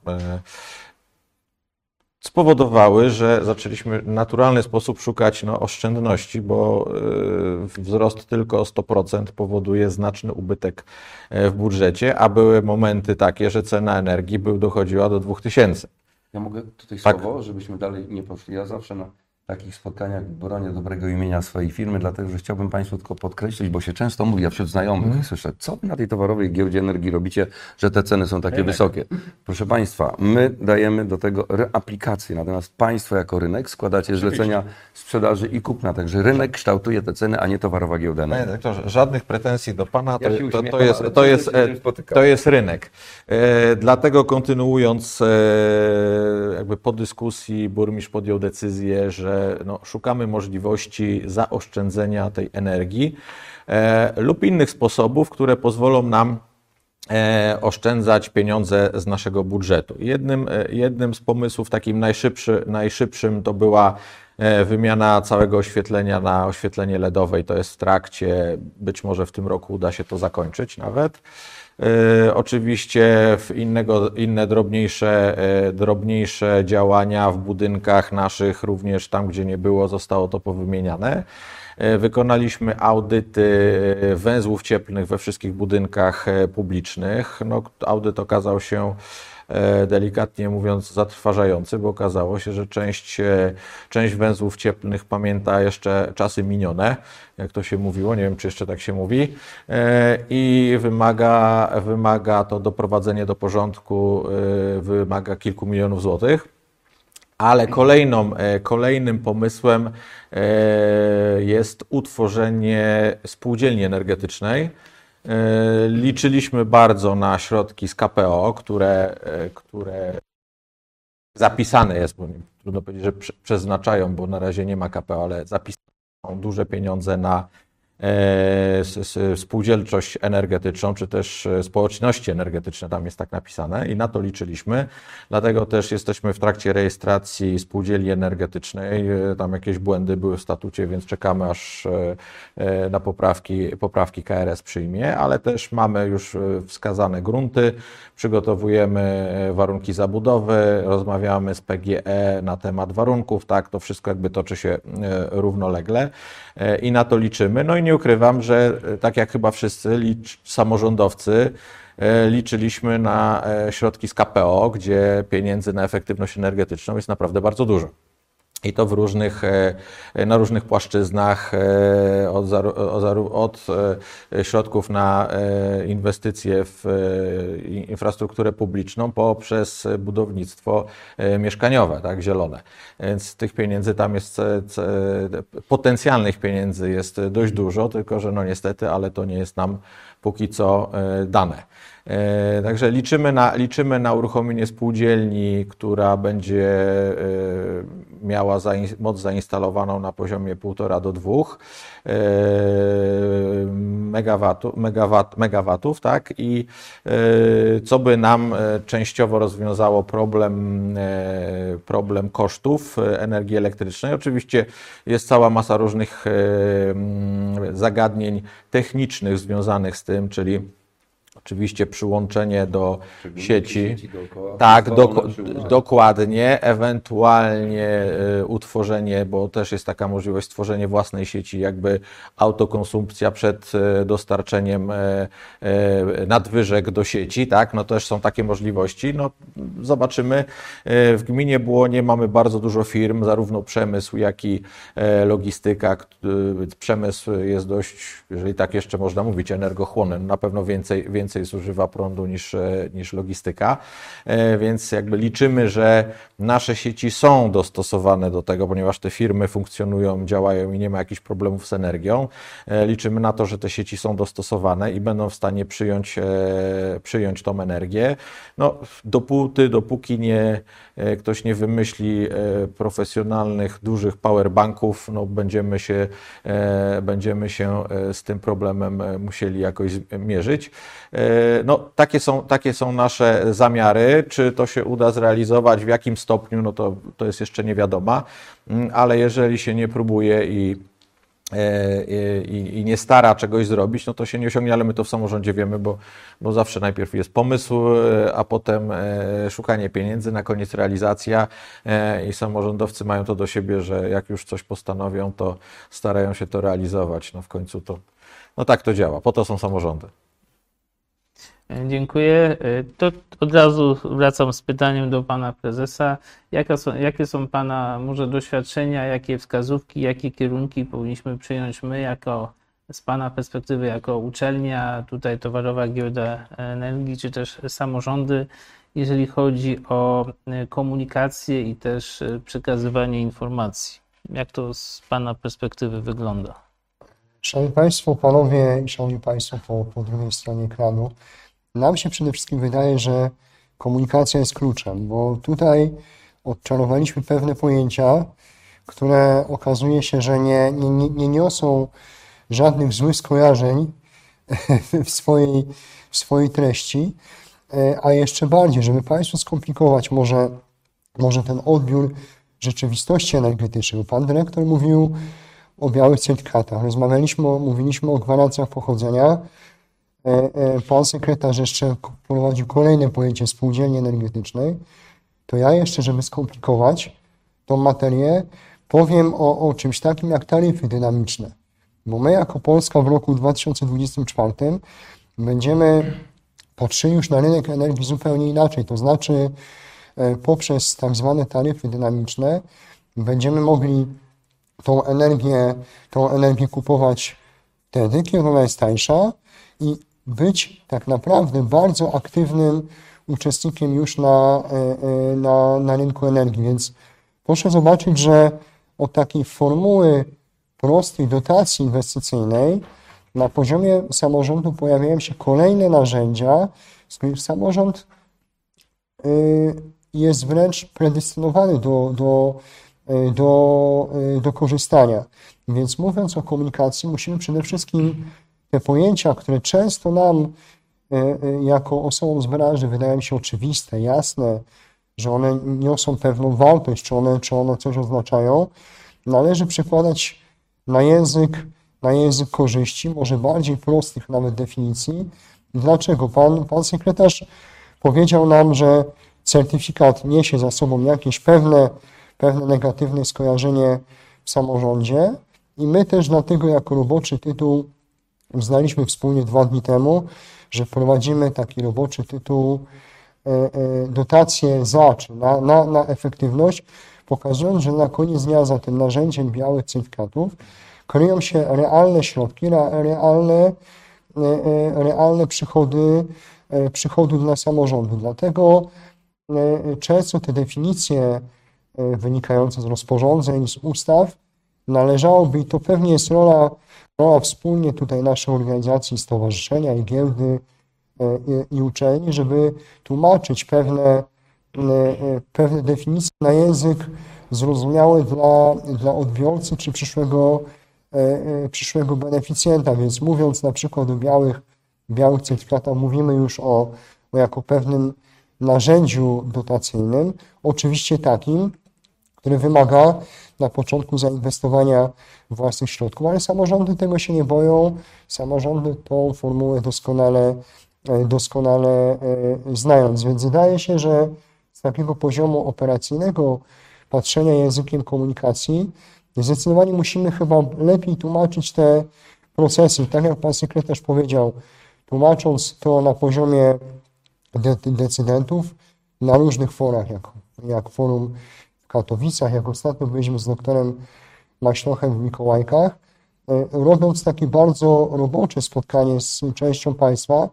spowodowały, że zaczęliśmy w naturalny sposób szukać no, oszczędności, bo wzrost tylko o sto procent powoduje znaczny ubytek w budżecie, a były momenty takie, że cena energii był, dochodziła do dwóch tysięcy. Ja mogę tutaj Tak. słowo, żebyśmy dalej nie poszli. Ja zawsze na takich spotkaniach bronię dobrego imienia swojej firmy, dlatego że chciałbym Państwu tylko podkreślić, bo się często mówi, ja wśród znajomych mm. słyszę, co Wy na tej towarowej giełdzie energii robicie, że te ceny są takie rynek. wysokie. Proszę Państwa, my dajemy do tego reaplikację, natomiast Państwo jako rynek składacie zlecenia sprzedaży i kupna, także rynek kształtuje te ceny, a nie towarowa giełda energii. Panie dyrektorze, żadnych pretensji do Pana, to, Ja się to, uśmiecham, to, jest, ale to, jest, często się z tym spotykam. to jest rynek. E, dlatego kontynuując, e, jakby po dyskusji burmistrz podjął decyzję, że no, szukamy możliwości zaoszczędzenia tej energii e, lub innych sposobów, które pozwolą nam e, oszczędzać pieniądze z naszego budżetu. Jednym, jednym z pomysłów, takim najszybszy, najszybszym, to była e, wymiana całego oświetlenia na oświetlenie LEDowe i to jest w trakcie, być może w tym roku uda się to zakończyć nawet. E, oczywiście w innego, inne drobniejsze, e, drobniejsze działania w budynkach naszych, również tam, gdzie nie było, zostało to powymieniane. E, wykonaliśmy audyty węzłów cieplnych we wszystkich budynkach e, publicznych. No, audyt okazał się e, delikatnie mówiąc zatrważający, bo okazało się, że część, e, część węzłów cieplnych pamięta jeszcze czasy minione, jak to się mówiło, nie wiem, czy jeszcze tak się mówi, i wymaga, wymaga to doprowadzenie do porządku, wymaga kilku milionów złotych. Ale kolejną, kolejnym pomysłem jest utworzenie spółdzielni energetycznej. Liczyliśmy bardzo na środki z K P O, które, które zapisane jest, bo trudno powiedzieć, że przeznaczają, bo na razie nie ma K P O, ale zapisane są duże pieniądze na e, spółdzielczość energetyczną, czy też społeczności energetyczne, tam jest tak napisane i na to liczyliśmy. Dlatego też jesteśmy w trakcie rejestracji spółdzielni energetycznej. Tam jakieś błędy były w statucie, więc czekamy, aż na poprawki, poprawki K R S przyjmie, ale też mamy już wskazane grunty, przygotowujemy warunki zabudowy, rozmawiamy z P G E na temat warunków, tak, to wszystko jakby toczy się równolegle i na to liczymy. No i nie ukrywam, że tak jak chyba wszyscy licz, samorządowcy, liczyliśmy na środki z K P O, gdzie pieniędzy na efektywność energetyczną jest naprawdę bardzo dużo. I to w różnych, na różnych płaszczyznach, od, od środków na inwestycje w infrastrukturę publiczną poprzez budownictwo mieszkaniowe, tak, zielone. Więc tych pieniędzy tam jest, potencjalnych pieniędzy jest dość dużo, tylko że no niestety, ale to nie jest nam póki co dane. Także liczymy na, liczymy na uruchomienie spółdzielni, która będzie miała moc zainstalowaną na poziomie półtora do dwóch megawatów, megawat, megawatów, tak? I co by nam częściowo rozwiązało problem, problem kosztów energii elektrycznej. Oczywiście jest cała masa różnych zagadnień technicznych związanych z tym, czyli oczywiście przyłączenie do sieci, sieci dookoła, tak, do, dokładnie, ewentualnie y, utworzenie, bo też jest taka możliwość, stworzenie własnej sieci, jakby autokonsumpcja przed y, dostarczeniem y, y, nadwyżek do sieci, tak, no też są takie możliwości. No, zobaczymy. Y, w gminie Błonie mamy bardzo dużo firm, zarówno przemysł, jak i y, logistyka. Y, przemysł jest dość, jeżeli tak jeszcze można mówić, energochłonny, na pewno więcej, więcej więcej zużywa prądu niż, niż logistyka, więc jakby liczymy, że nasze sieci są dostosowane do tego, ponieważ te firmy funkcjonują, działają i nie ma jakichś problemów z energią. Liczymy na to, że te sieci są dostosowane i będą w stanie przyjąć, przyjąć tą energię. No, dopóty, dopóki nie, ktoś nie wymyśli profesjonalnych, dużych powerbanków, no będziemy się, będziemy się z tym problemem musieli jakoś mierzyć. No, takie są, takie są nasze zamiary. Czy to się uda zrealizować, w jakim stopniu, no to, to jest jeszcze nie wiadoma, ale jeżeli się nie próbuje i I, i nie stara czegoś zrobić, no to się nie osiągnie, ale my to w samorządzie wiemy, bo, bo zawsze najpierw jest pomysł, a potem szukanie pieniędzy, na koniec realizacja i samorządowcy mają to do siebie, że jak już coś postanowią, to starają się to realizować. No w końcu to, no tak to działa, po to są samorządy. Dziękuję. To od razu wracam z pytaniem do pana prezesa. Jakie są, jakie są pana może doświadczenia, jakie wskazówki, jakie kierunki powinniśmy przyjąć my jako, z pana perspektywy jako uczelnia, tutaj Towarowa Giełda Energii, czy też samorządy, jeżeli chodzi o komunikację i też przekazywanie informacji? Jak to z pana perspektywy wygląda? Szanowni Państwo, Panowie i Szanowni Państwo po, po drugiej stronie ekranu, nam się przede wszystkim wydaje, że komunikacja jest kluczem, bo tutaj odczarowaliśmy pewne pojęcia, które okazuje się, że nie, nie, nie niosą żadnych złych skojarzeń w swojej, w swojej treści, a jeszcze bardziej, żeby Państwu skomplikować może, może ten odbiór rzeczywistości energetycznej. Pan dyrektor mówił o białych certyfikatach, rozmawialiśmy, mówiliśmy o gwarancjach pochodzenia. Pan sekretarz jeszcze wprowadził kolejne pojęcie spółdzielni energetycznej, to ja jeszcze, żeby skomplikować tą materię, powiem o, o czymś takim jak taryfy dynamiczne. Bo my jako Polska w roku dwa tysiące dwudziestym czwartym będziemy patrzyli już na rynek energii zupełnie inaczej, to znaczy poprzez tak zwane taryfy dynamiczne będziemy mogli tą energię, tą energię kupować wtedy, kiedy ona jest tańsza i być tak naprawdę bardzo aktywnym uczestnikiem już na, na, na rynku energii. Więc proszę zobaczyć, że od takiej formuły prostej dotacji inwestycyjnej na poziomie samorządu pojawiają się kolejne narzędzia, z których samorząd jest wręcz predestynowany do, do, do, do korzystania. Więc mówiąc o komunikacji, musimy przede wszystkim te pojęcia, które często nam jako osobom z branży wydają się oczywiste, jasne, że one niosą pewną wartość, czy one, czy one coś oznaczają, należy przekładać na język, na język korzyści, może bardziej prostych nawet definicji. Dlaczego? Pan, pan sekretarz powiedział nam, że certyfikat niesie za sobą jakieś pewne, pewne negatywne skojarzenie w samorządzie i my też dlatego jako roboczy tytuł uznaliśmy wspólnie dwa dni temu, że wprowadzimy taki roboczy tytuł dotacje za, czy na, na, na efektywność, pokazując, że na koniec dnia za tym narzędziem białych certyfikatów kryją się realne środki, realne, realne przychody, przychody dla samorządu. Dlatego często te definicje wynikające z rozporządzeń, z ustaw należałoby, i to pewnie jest rola, rola wspólnie tutaj naszej organizacji, stowarzyszenia i giełdy i, i uczelni, żeby tłumaczyć pewne, pewne definicje na język zrozumiały dla, dla odbiorcy czy przyszłego, przyszłego beneficjenta. Więc mówiąc na przykład o białych, białych certyfikatach, mówimy już o, o jako pewnym narzędziu dotacyjnym, oczywiście takim, który wymaga na początku zainwestowania własnych środków, ale samorządy tego się nie boją. Samorządy tą formułę doskonale, doskonale znając, więc wydaje się, że z takiego poziomu operacyjnego patrzenia językiem komunikacji zdecydowanie musimy chyba lepiej tłumaczyć te procesy. Tak jak pan sekretarz powiedział, tłumacząc to na poziomie de- decydentów na różnych forach, jak, jak forum w Katowicach, jak ostatnio byliśmy z doktorem Maślochem w Mikołajkach, robiąc takie bardzo robocze spotkanie z częścią państwa,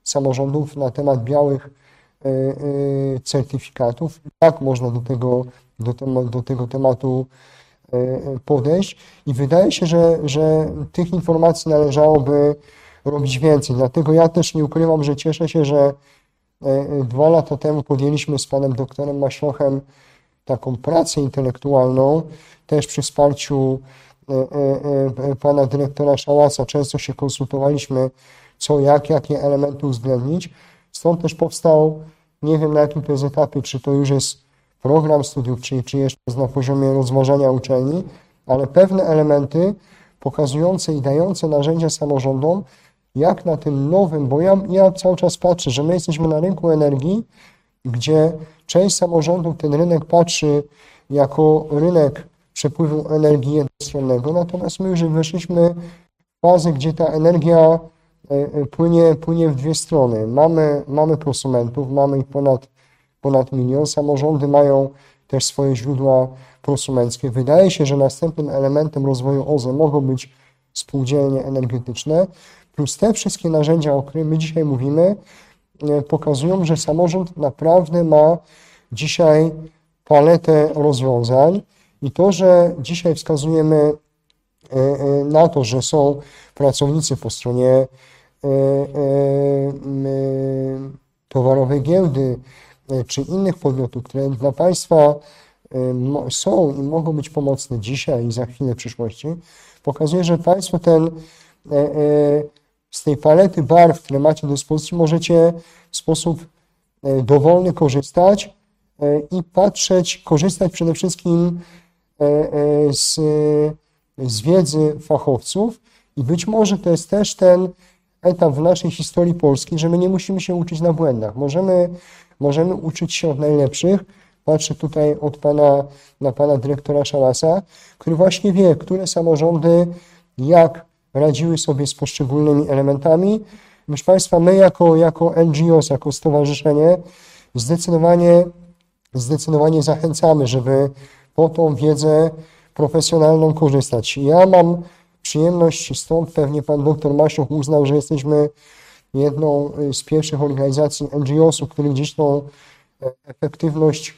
samorządów na temat białych certyfikatów, jak można do tego, do, tem do tego tematu podejść i wydaje się, że, że tych informacji należałoby robić więcej. Dlatego ja też nie ukrywam, że cieszę się, że dwa lata temu podjęliśmy z panem doktorem Maślochem taką pracę intelektualną, też przy wsparciu pana dyrektora Szałasa. Często się konsultowaliśmy, co, jak, jakie elementy uwzględnić. Stąd też powstał, nie wiem na jakim to jest etapie, czy to już jest program studiów, czy, czy jeszcze jest na poziomie rozważania uczelni, ale pewne elementy pokazujące i dające narzędzia samorządom, jak na tym nowym, bo ja, ja cały czas patrzę, że my jesteśmy na rynku energii, gdzie część samorządów ten rynek patrzy jako rynek przepływu energii jednostronnego, natomiast my już weszliśmy w fazę, gdzie ta energia płynie, płynie w dwie strony. Mamy, mamy prosumentów, mamy ich ponad, ponad milion, samorządy mają też swoje źródła prosumenckie. Wydaje się, że następnym elementem rozwoju O Z E mogą być spółdzielnie energetyczne, plus te wszystkie narzędzia, o których my dzisiaj mówimy, pokazują, że samorząd naprawdę ma dzisiaj paletę rozwiązań i to, że dzisiaj wskazujemy na to, że są pracownicy po stronie towarowej giełdy czy innych podmiotów, które dla państwa są i mogą być pomocne dzisiaj i za chwilę w przyszłości, pokazuje, że państwo ten z tej palety barw, które macie do dyspozycji, możecie w sposób dowolny korzystać i patrzeć, korzystać przede wszystkim z, z wiedzy fachowców i być może to jest też ten etap w naszej historii Polski, że my nie musimy się uczyć na błędach. Możemy, możemy uczyć się od najlepszych. Patrzę tutaj od pana, na pana dyrektora Szałasa, który właśnie wie, które samorządy jak radziły sobie z poszczególnymi elementami. Proszę państwa, my jako, jako N G O S, jako stowarzyszenie zdecydowanie, zdecydowanie zachęcamy, żeby po tą wiedzę profesjonalną korzystać. Ja mam przyjemność, stąd pewnie pan doktor Maśloch uznał, że jesteśmy jedną z pierwszych organizacji N G O S-u, który gdzieś tą efektywność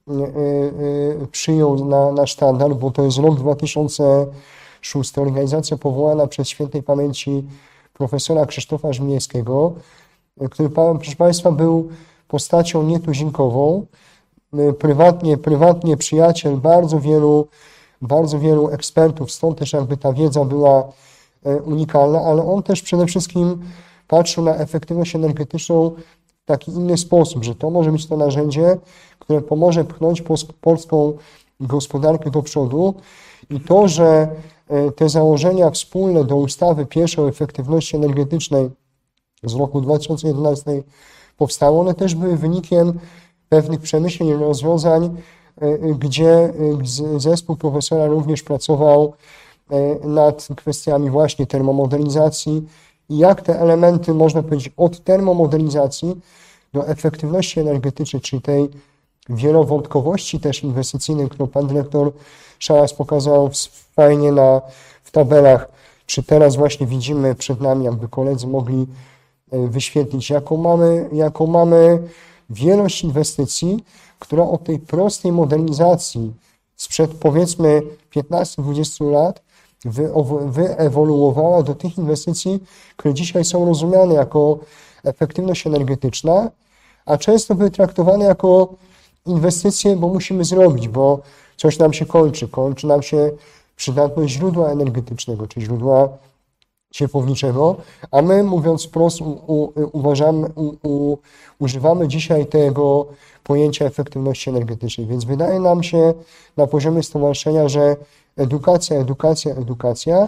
przyjął na, na sztandar, bo to jest rok dwa tysiące szósty. Organizacja powołana przez świętej pamięci profesora Krzysztofa Żmijewskiego, który, proszę państwa, był postacią nietuzinkową, prywatnie, prywatnie przyjaciel bardzo wielu, bardzo wielu ekspertów, stąd też jakby ta wiedza była unikalna, ale on też przede wszystkim patrzył na efektywność energetyczną w taki inny sposób, że to może być to narzędzie, które pomoże pchnąć polską gospodarkę do przodu i to, że te założenia wspólne do ustawy pierwszej o efektywności energetycznej z roku dwa tysiące jedenastego powstały, one też były wynikiem pewnych przemyśleń i rozwiązań, gdzie zespół profesora również pracował nad kwestiami właśnie termomodernizacji i jak te elementy, można powiedzieć, od termomodernizacji do efektywności energetycznej, czyli tej wielowątkowości też inwestycyjnej, którą pan dyrektor Szałas pokazał fajnie na, w tabelach, czy teraz właśnie widzimy przed nami, jakby koledzy mogli wyświetlić, jaką mamy, jaką mamy wielość inwestycji, która od tej prostej modernizacji sprzed powiedzmy piętnastu dwudziestu lat wyewoluowała do tych inwestycji, które dzisiaj są rozumiane jako efektywność energetyczna, a często były traktowane jako inwestycje, bo musimy zrobić, bo coś nam się kończy. Kończy nam się przydatność źródła energetycznego, czy źródła ciepłowniczego, a my, mówiąc wprost, u, u, uważamy, u, u, używamy dzisiaj tego pojęcia efektywności energetycznej. Więc wydaje nam się na poziomie stowarzyszenia, że edukacja, edukacja, edukacja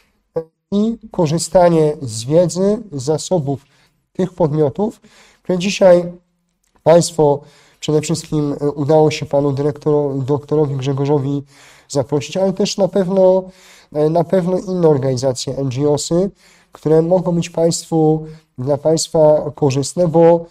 i korzystanie z wiedzy, z zasobów tych podmiotów, które dzisiaj państwo, przede wszystkim udało się panu dyrektorowi, doktorowi Grzegorzowi zaprosić, ale też na pewno, na pewno inne organizacje N G O S-y, które mogą być państwu, dla państwa korzystne, bo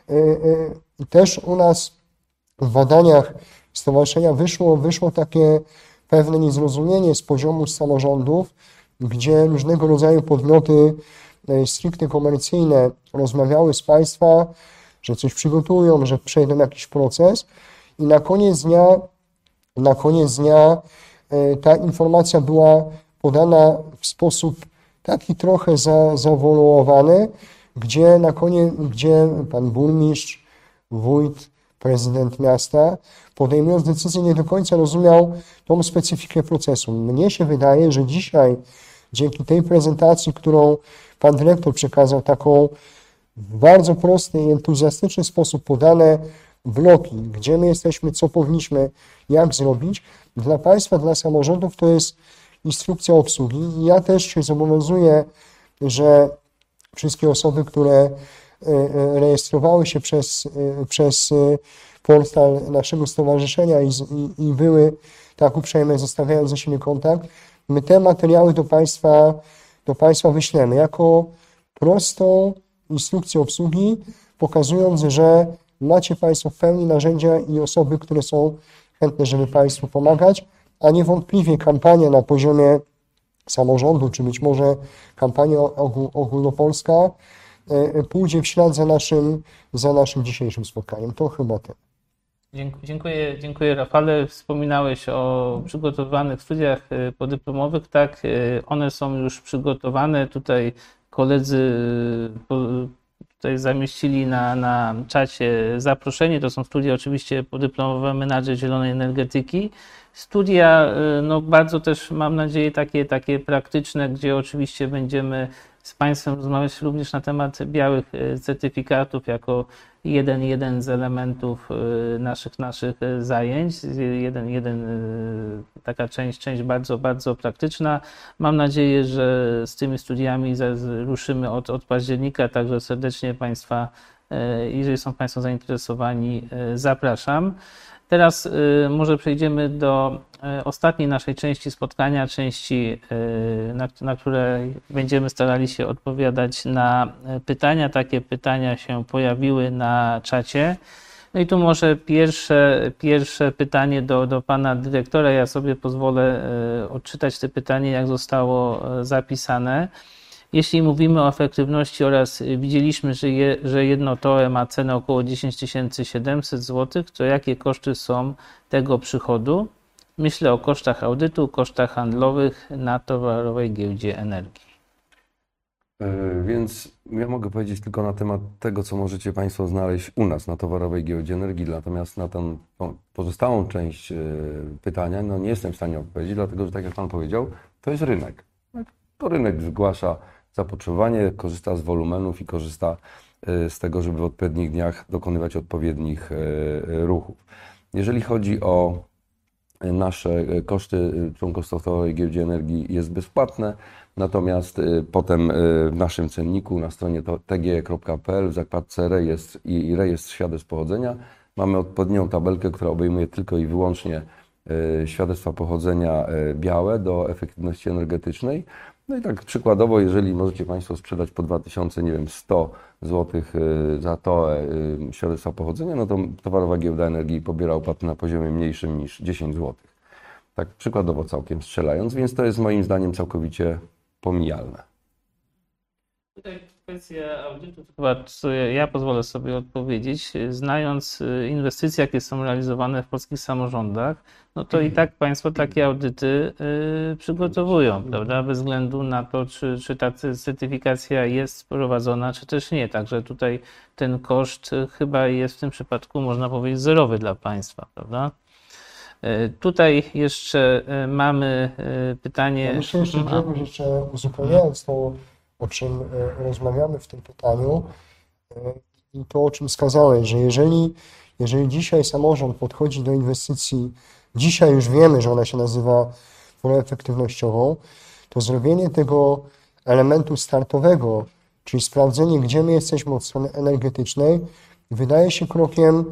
też u nas w badaniach stowarzyszenia wyszło, wyszło takie pewne niezrozumienie z poziomu samorządów, gdzie różnego rodzaju podmioty stricte komercyjne rozmawiały z Państwa, że coś przygotują, że przejdą jakiś proces i na koniec dnia, na koniec dnia ta informacja była podana w sposób taki trochę za, zawoluowany, gdzie na koniec, gdzie pan burmistrz, wójt, prezydent miasta, podejmując decyzję, nie do końca rozumiał tą specyfikę procesu. Mnie się wydaje, że dzisiaj dzięki tej prezentacji, którą pan dyrektor przekazał, taką w bardzo prosty i entuzjastyczny sposób podane bloki, gdzie my jesteśmy, co powinniśmy, jak zrobić, dla państwa, dla samorządów to jest instrukcja obsługi. I ja też się zobowiązuję, że wszystkie osoby, które rejestrowały się przez, przez portal naszego stowarzyszenia i, i, i były tak uprzejme, zostawiając za siebie kontakt, my te materiały do państwa, do państwa wyślemy jako prostą instrukcję obsługi, pokazując, że macie Państwo w pełni narzędzia i osoby, które są chętne, żeby Państwu pomagać, a niewątpliwie kampania na poziomie samorządu, czy być może kampania ogólnopolska pójdzie w ślad za naszym, za naszym dzisiejszym spotkaniem. To chyba tyle. Dziękuję, dziękuję Rafale. Wspominałeś o przygotowanych studiach podyplomowych. Tak, one są już przygotowane. Tutaj koledzy tutaj zamieścili na, na czacie zaproszenie. To są studia oczywiście podyplomowe Menadżer Zielonej Energetyki. Studia, no bardzo też mam nadzieję takie, takie praktyczne, gdzie oczywiście będziemy z Państwem rozmawiać również na temat białych certyfikatów jako jeden, jeden z elementów naszych, naszych zajęć. Jeden, jeden, taka część, część bardzo, bardzo praktyczna. Mam nadzieję, że z tymi studiami ruszymy od, od października, także serdecznie Państwa, jeżeli są Państwo zainteresowani, zapraszam. Teraz może przejdziemy do ostatniej naszej części spotkania, części, na, na której będziemy starali się odpowiadać na pytania. Takie pytania się pojawiły na czacie. No i tu może pierwsze, pierwsze pytanie do, do pana dyrektora. Ja sobie pozwolę odczytać te pytanie, jak zostało zapisane. Jeśli mówimy o efektywności oraz widzieliśmy, że, je, że jedno T O E ma cenę około dziesięć tysięcy siedemset złotych, to jakie koszty są tego przychodu? Myślę o kosztach audytu, kosztach handlowych na Towarowej Giełdzie Energii. Więc ja mogę powiedzieć tylko na temat tego, co możecie Państwo znaleźć u nas na Towarowej Giełdzie Energii, natomiast na tę pozostałą część pytania no nie jestem w stanie odpowiedzieć, dlatego że tak jak Pan powiedział, to jest rynek. To rynek zgłasza zapotrzebowanie, korzysta z wolumenów i korzysta z tego, żeby w odpowiednich dniach dokonywać odpowiednich ruchów. Jeżeli chodzi o nasze koszty, członkostwo w Towarowej Giełdzie Energii jest bezpłatne, natomiast potem w naszym cenniku na stronie t g e kropka p l w zakładce rejestr i rejestr świadectw pochodzenia mamy odpowiednią tabelkę, która obejmuje tylko i wyłącznie świadectwa pochodzenia białe do efektywności energetycznej. No i tak przykładowo, jeżeli możecie Państwo sprzedać po dwa tysiące, nie wiem, sto złotych za T O E świadectwa pochodzenia, no to Towarowa Giełda Energii pobiera opłaty na poziomie mniejszym niż dziesięć złotych. Tak przykładowo całkiem strzelając, więc to jest moim zdaniem całkowicie pomijalne. Tutaj kwestia audytu, chyba ja pozwolę sobie odpowiedzieć. Znając inwestycje, jakie są realizowane w polskich samorządach, no to i tak Państwo takie audyty y, przygotowują, prawda? Bez względu na to, czy, czy ta certyfikacja jest prowadzona, czy też nie. Także tutaj ten koszt chyba jest w tym przypadku, można powiedzieć, zerowy dla Państwa, prawda? Y, tutaj jeszcze y, mamy y, pytanie... Ja myślę jeszcze, Grzegorz, jeszcze uzupełniając to, o czym rozmawiamy w tym pytaniu i to, o czym wskazałeś, że jeżeli, jeżeli dzisiaj samorząd podchodzi do inwestycji, dzisiaj już wiemy, że ona się nazywa proefektywnościową, to zrobienie tego elementu startowego, czyli sprawdzenie, gdzie my jesteśmy od strony energetycznej, wydaje się krokiem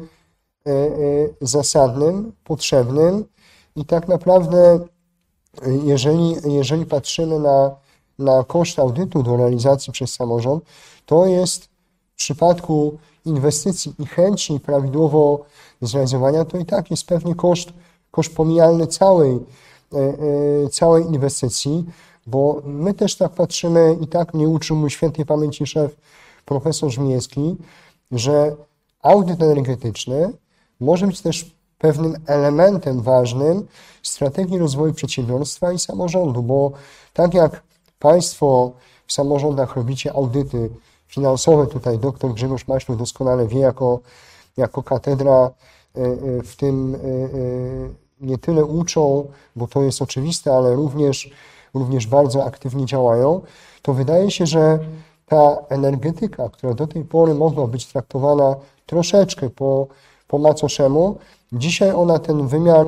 zasadnym, potrzebnym i tak naprawdę, jeżeli, jeżeli patrzymy na na koszt audytu do realizacji przez samorząd, to jest w przypadku inwestycji i chęci prawidłowo zrealizowania, to i tak jest pewnie koszt, koszt pomijalny całej, całej inwestycji. bo my też tak patrzymy i tak mnie uczył mój świętej pamięci szef profesor Żmijewski, że audyt energetyczny może być też pewnym elementem ważnym strategii rozwoju przedsiębiorstwa i samorządu, bo tak jak Państwo w samorządach robicie audyty finansowe, tutaj doktor Grzegorz Maśluk doskonale wie, jako, jako katedra w tym nie tyle uczą, bo to jest oczywiste, ale również, również bardzo aktywnie działają, to wydaje się, że ta energetyka, która do tej pory mogła być traktowana troszeczkę po, po macoszemu, dzisiaj ona ten wymiar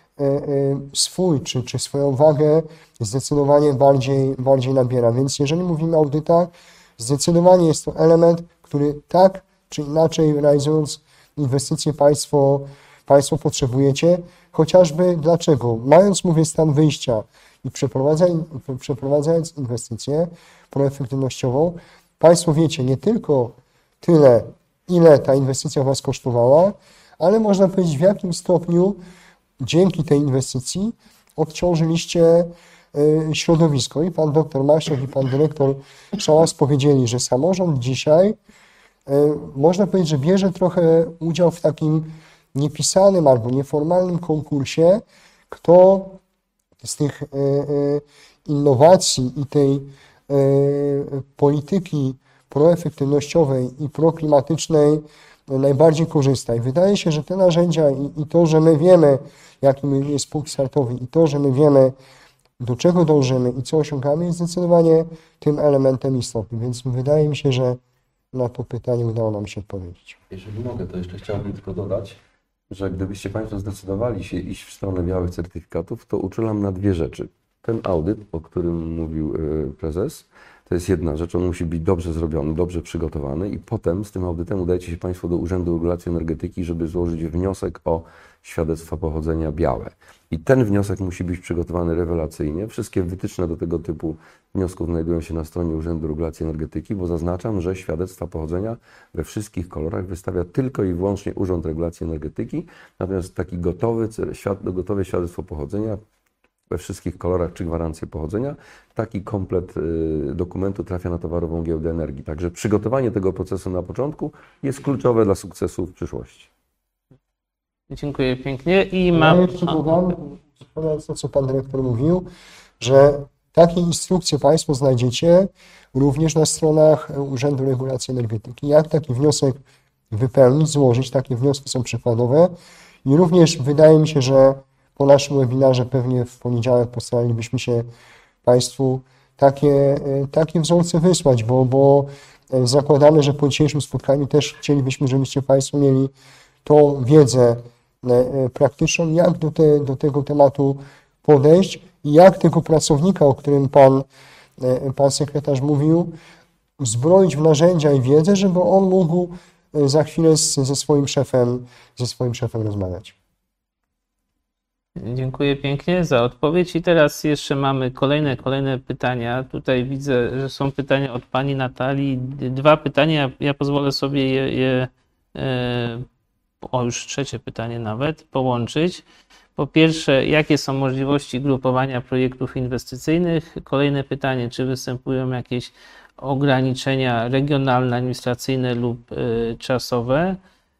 swój, czy, czy swoją wagę zdecydowanie bardziej, bardziej nabiera. Więc jeżeli mówimy o audytach, zdecydowanie jest to element, który tak czy inaczej realizując inwestycje Państwo, państwo potrzebujecie. Chociażby dlaczego? Mając, mówię, stan wyjścia i przeprowadzając, przeprowadzając inwestycję proefektywnościową, Państwo wiecie nie tylko tyle, ile ta inwestycja Was kosztowała, ale można powiedzieć, w jakim stopniu dzięki tej inwestycji odciążyliście środowisko. I pan doktor Maśluk i pan dyrektor Szałas powiedzieli, że samorząd dzisiaj, można powiedzieć, że bierze trochę udział w takim niepisanym albo nieformalnym konkursie, kto z tych innowacji i tej polityki proefektywnościowej i proklimatycznej najbardziej korzysta. I wydaje się, że te narzędzia i, i to, że my wiemy, jaki jest punkt startowy i to, że my wiemy, do czego dążymy i co osiągamy, jest zdecydowanie tym elementem istotnym. Więc wydaje mi się, że na to pytanie udało nam się odpowiedzieć. Jeżeli mogę, to jeszcze chciałbym tylko dodać, że gdybyście Państwo zdecydowali się iść w stronę białych certyfikatów, to uczulam na dwie rzeczy. Ten audyt, o którym mówił prezes, to jest jedna rzecz, on musi być dobrze zrobiony, dobrze przygotowany i potem z tym audytem udajecie się Państwo do Urzędu Regulacji Energetyki, żeby złożyć wniosek o świadectwa pochodzenia białe. I ten wniosek musi być przygotowany rewelacyjnie. Wszystkie wytyczne do tego typu wniosków znajdują się na stronie Urzędu Regulacji Energetyki, bo zaznaczam, że świadectwa pochodzenia we wszystkich kolorach wystawia tylko i wyłącznie Urząd Regulacji Energetyki, natomiast taki gotowy, gotowe świadectwo pochodzenia we wszystkich kolorach czy gwarancję pochodzenia, taki komplet dokumentu trafia na Towarową Giełdę Energii. Także przygotowanie tego procesu na początku jest kluczowe dla sukcesu w przyszłości. Dziękuję pięknie i mam... Ja jeszcze dodam, wspomniając to, co Pan Dyrektor mówił, że takie instrukcje Państwo znajdziecie również na stronach Urzędu Regulacji Energetyki. Jak taki wniosek wypełnić, złożyć, takie wnioski są przykładowe i również wydaje mi się, że po naszym webinarze pewnie w poniedziałek postaralibyśmy się Państwu takie, takie wzorce wysłać, bo, bo zakładamy, że po dzisiejszym spotkaniu też chcielibyśmy, żebyście Państwo mieli tą wiedzę praktyczną, jak do, te, do tego tematu podejść i jak tego pracownika, o którym Pan, pan sekretarz mówił, uzbroić w narzędzia i wiedzę, żeby on mógł za chwilę z, ze swoim szefem, ze swoim szefem rozmawiać. Dziękuję pięknie za odpowiedź i teraz jeszcze mamy kolejne, kolejne pytania. Tutaj widzę, że są pytania od pani Natalii. Dwa pytania, ja pozwolę sobie je, je o już trzecie pytanie nawet, połączyć. Po pierwsze, jakie są możliwości grupowania projektów inwestycyjnych? Kolejne pytanie, czy występują jakieś ograniczenia regionalne, administracyjne lub czasowe?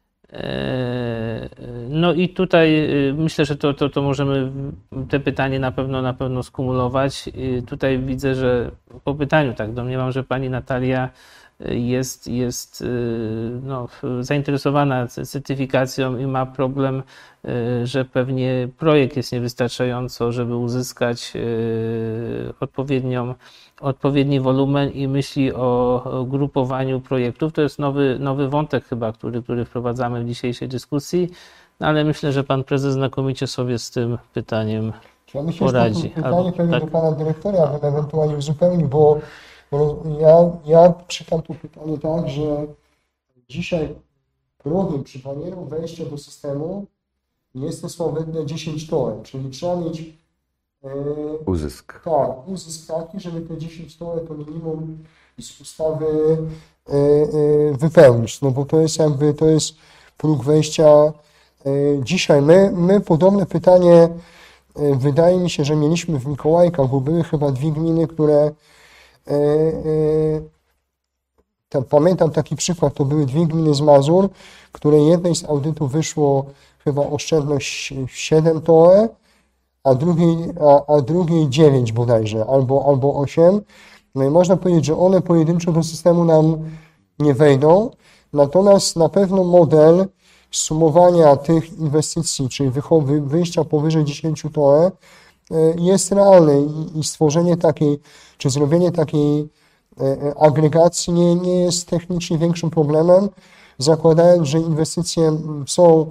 No i tutaj myślę, że to, to, to możemy te pytanie na pewno na pewno skumulować. Tutaj widzę, że po pytaniu tak domniemam, że pani Natalia jest, jest no, zainteresowana certyfikacją i ma problem, że pewnie projekt jest niewystarczająco, żeby uzyskać odpowiednią, odpowiedni wolumen i myśli o grupowaniu projektów. To jest nowy, nowy wątek chyba, który, który wprowadzamy w dzisiejszej dyskusji, no ale myślę, że pan prezes znakomicie sobie z tym pytaniem ja myślę, poradzi. Że to pytanie pewnie tak. do pana dyrektora, bym ewentualnie uzupełnił, bo Ja, ja czytam to pytanie tak, że dzisiaj problem przy barierą wejścia do systemu jest to sławetne dziesięć toer, czyli trzeba mieć e, uzysk. Tak, uzysk taki, żeby te dziesięć toer to minimum z ustawy e, e, wypełnić, no bo to jest jakby, to jest próg wejścia. E, dzisiaj my, my podobne pytanie wydaje mi się, że mieliśmy w Mikołajkach, bo były chyba dwie gminy, które tam, pamiętam taki przykład, to były dwie gminy z Mazur, które jednej z audytów wyszło chyba oszczędność siedem T O E, a drugiej, a, a drugiej dziewięć bodajże, albo, albo osiem. No i można powiedzieć, że one pojedynczo do systemu nam nie wejdą, natomiast na pewno model sumowania tych inwestycji, czyli wyjścia powyżej dziesięć T O E jest realny i stworzenie takiej, czy zrobienie takiej agregacji nie, nie jest technicznie większym problemem, zakładając, że inwestycje są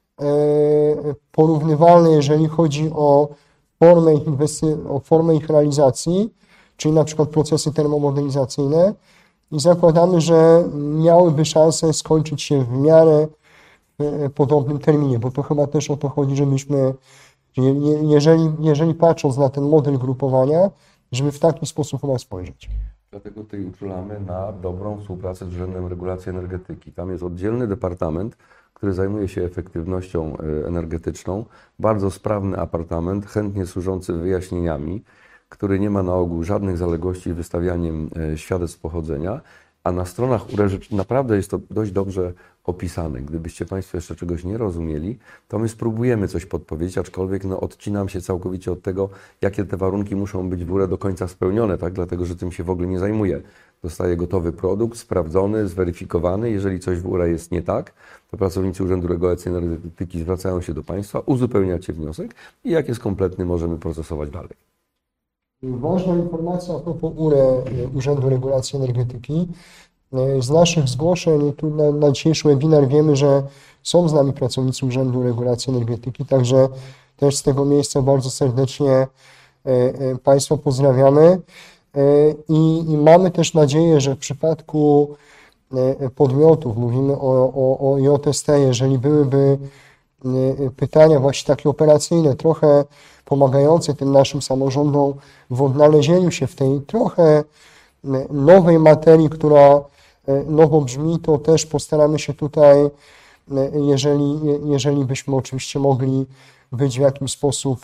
porównywalne, jeżeli chodzi o formę ich, inwesty- o formę ich realizacji, czyli na przykład procesy termomodernizacyjne, i zakładamy, że miałyby szansę skończyć się w miarę podobnym terminie, bo to chyba też o to chodzi, żebyśmy, jeżeli, jeżeli patrząc na ten model grupowania, żeby w taki sposób chyba spojrzeć. Dlatego tutaj uczulamy na dobrą współpracę z Urzędem Regulacji Energetyki. Tam jest oddzielny departament, który zajmuje się efektywnością energetyczną, bardzo sprawny apartament, chętnie służący wyjaśnieniami, który nie ma na ogół żadnych zaległości wystawianiem świadectw pochodzenia, a na stronach U R E naprawdę jest to dość dobrze opisane. Gdybyście Państwo jeszcze czegoś nie rozumieli, to my spróbujemy coś podpowiedzieć, aczkolwiek no, odcinam się całkowicie od tego, jakie te warunki muszą być w U R E do końca spełnione, tak? Dlatego że tym się w ogóle nie zajmuję. Dostaję gotowy produkt, sprawdzony, zweryfikowany. Jeżeli coś w U R E jest nie tak, to pracownicy Urzędu Regulacji Energetyki zwracają się do Państwa, uzupełniacie wniosek i jak jest kompletny, możemy procesować dalej. Ważna informacja a propos U R E, Urzędu Regulacji Energetyki. Z naszych zgłoszeń, tu na, na dzisiejszy webinar wiemy, że są z nami pracownicy Urzędu Regulacji Energetyki, także też z tego miejsca bardzo serdecznie Państwa pozdrawiamy i, i mamy też nadzieję, że w przypadku podmiotów, mówimy o, o, o J S T, jeżeli byłyby pytania właśnie takie operacyjne, trochę pomagające tym naszym samorządom w odnalezieniu się w tej trochę nowej materii, która nowo brzmi, to też postaramy się tutaj, jeżeli, jeżeli byśmy oczywiście mogli być w jakiś sposób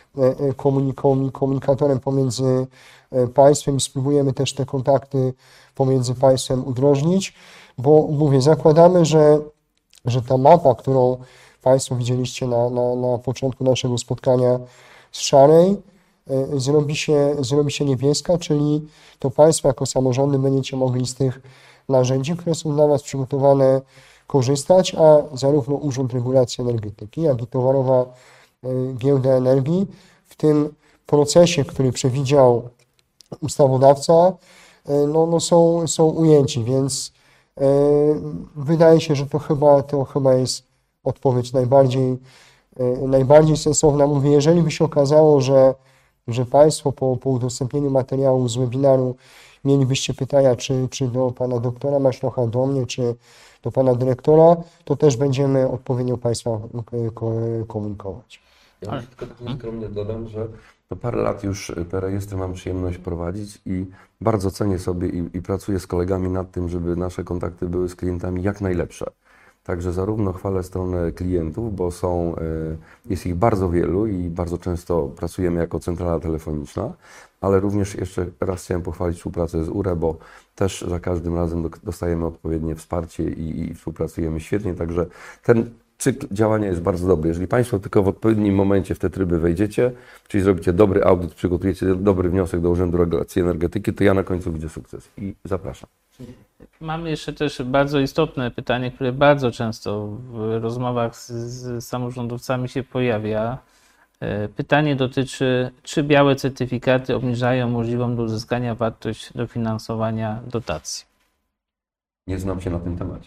komunikatorem pomiędzy państwem i spróbujemy też te kontakty pomiędzy państwem udrożnić, bo mówię, zakładamy, że, że ta mapa, którą Państwo widzieliście na, na, na początku naszego spotkania z szarej, zrobi się, zrobi się niebieska, czyli to Państwo jako samorządy będziecie mogli z tych narzędzi, które są dla Was przygotowane, korzystać, a zarówno Urząd Regulacji Energetyki, jak i Towarowa Giełda Energii w tym procesie, który przewidział ustawodawca, no, no są, są ujęci, więc e, wydaje się, że to chyba, to chyba jest odpowiedź najbardziej, e, najbardziej sensowna. Mówię, jeżeli by się okazało, że, że Państwo po, po udostępnieniu materiału z webinaru mielibyście pytania, czy, czy do Pana doktora Maślocha, do mnie, czy do Pana dyrektora, to też będziemy odpowiednio Państwa komunikować. Ja już tylko tak skromnie dodam, że to parę lat już te rejestry mam przyjemność prowadzić i bardzo cenię sobie i, i pracuję z kolegami nad tym, żeby nasze kontakty były z klientami jak najlepsze. Także zarówno chwalę stronę klientów, bo są, jest ich bardzo wielu i bardzo często pracujemy jako centrala telefoniczna, ale również jeszcze raz chciałem pochwalić współpracę z U R E, bo też za każdym razem dostajemy odpowiednie wsparcie i, i współpracujemy świetnie, także ten cykl działania jest bardzo dobry. Jeżeli Państwo tylko w odpowiednim momencie w te tryby wejdziecie, czyli zrobicie dobry audyt, przygotujecie dobry wniosek do Urzędu Regulacji Energetyki, to ja na końcu widzę sukces i zapraszam. Mamy jeszcze też bardzo istotne pytanie, które bardzo często w rozmowach z, z samorządowcami się pojawia. Pytanie dotyczy, czy białe certyfikaty obniżają możliwą do uzyskania wartość dofinansowania dotacji? Nie znam się na tym temacie.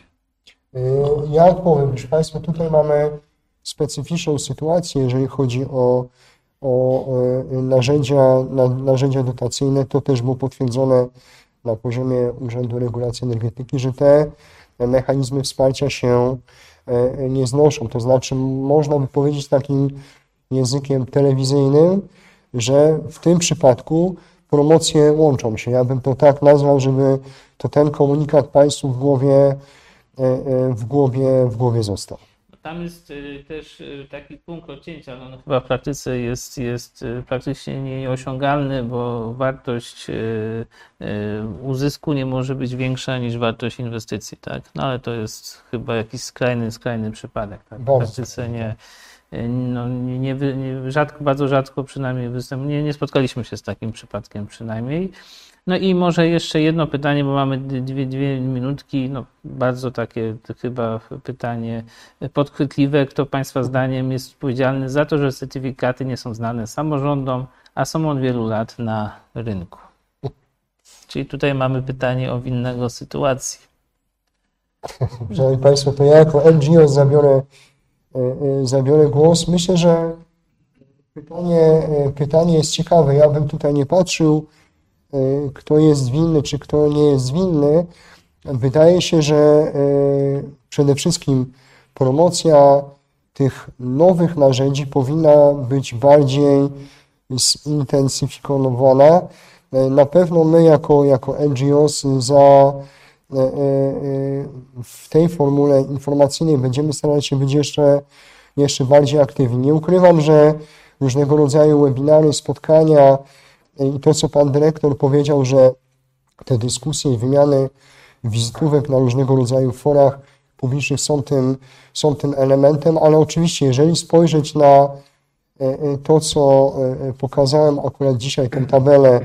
Ja odpowiem, proszę Państwa, tutaj mamy specyficzną sytuację, jeżeli chodzi o, o narzędzia, na, narzędzia dotacyjne. To też było potwierdzone na poziomie Urzędu Regulacji Energetyki, że te mechanizmy wsparcia się nie znoszą. To znaczy, można by powiedzieć takim językiem telewizyjnym, że w tym przypadku promocje łączą się. Ja bym to tak nazwał, żeby to ten komunikat Państwu w głowie w głowie, w głowie został. Tam jest też taki punkt odcięcia, no, no chyba w praktyce jest, jest praktycznie nieosiągalny, bo wartość uzysku nie może być większa niż wartość inwestycji, tak? No ale to jest chyba jakiś skrajny, skrajny przypadek, tak? W praktyce nie, no, nie, nie, nie rzadko, bardzo rzadko przynajmniej występ, nie, nie spotkaliśmy się z takim przypadkiem przynajmniej. No i może jeszcze jedno pytanie, bo mamy dwie, dwie minutki, no bardzo takie chyba pytanie podchwytliwe. Kto Państwa zdaniem jest odpowiedzialny za to, że certyfikaty nie są znane samorządom, a są od wielu lat na rynku? Czyli tutaj mamy pytanie o winnego sytuacji. Szanowni Państwo, to ja jako N G O zabiorę, zabiorę głos. Myślę, że pytanie, pytanie jest ciekawe. Ja bym tutaj nie patrzył, kto jest winny, czy kto nie jest winny. Wydaje się, że przede wszystkim promocja tych nowych narzędzi powinna być bardziej zintensyfikowana. Na pewno my jako, jako N G Os za, w tej formule informacyjnej będziemy starali się być jeszcze, jeszcze bardziej aktywni. Nie ukrywam, że różnego rodzaju webinary, spotkania i to, co Pan Dyrektor powiedział, że te dyskusje i wymiany wizytówek na różnego rodzaju forach publicznych są tym, są tym elementem, ale oczywiście, jeżeli spojrzeć na to, co pokazałem akurat dzisiaj, tę tabelę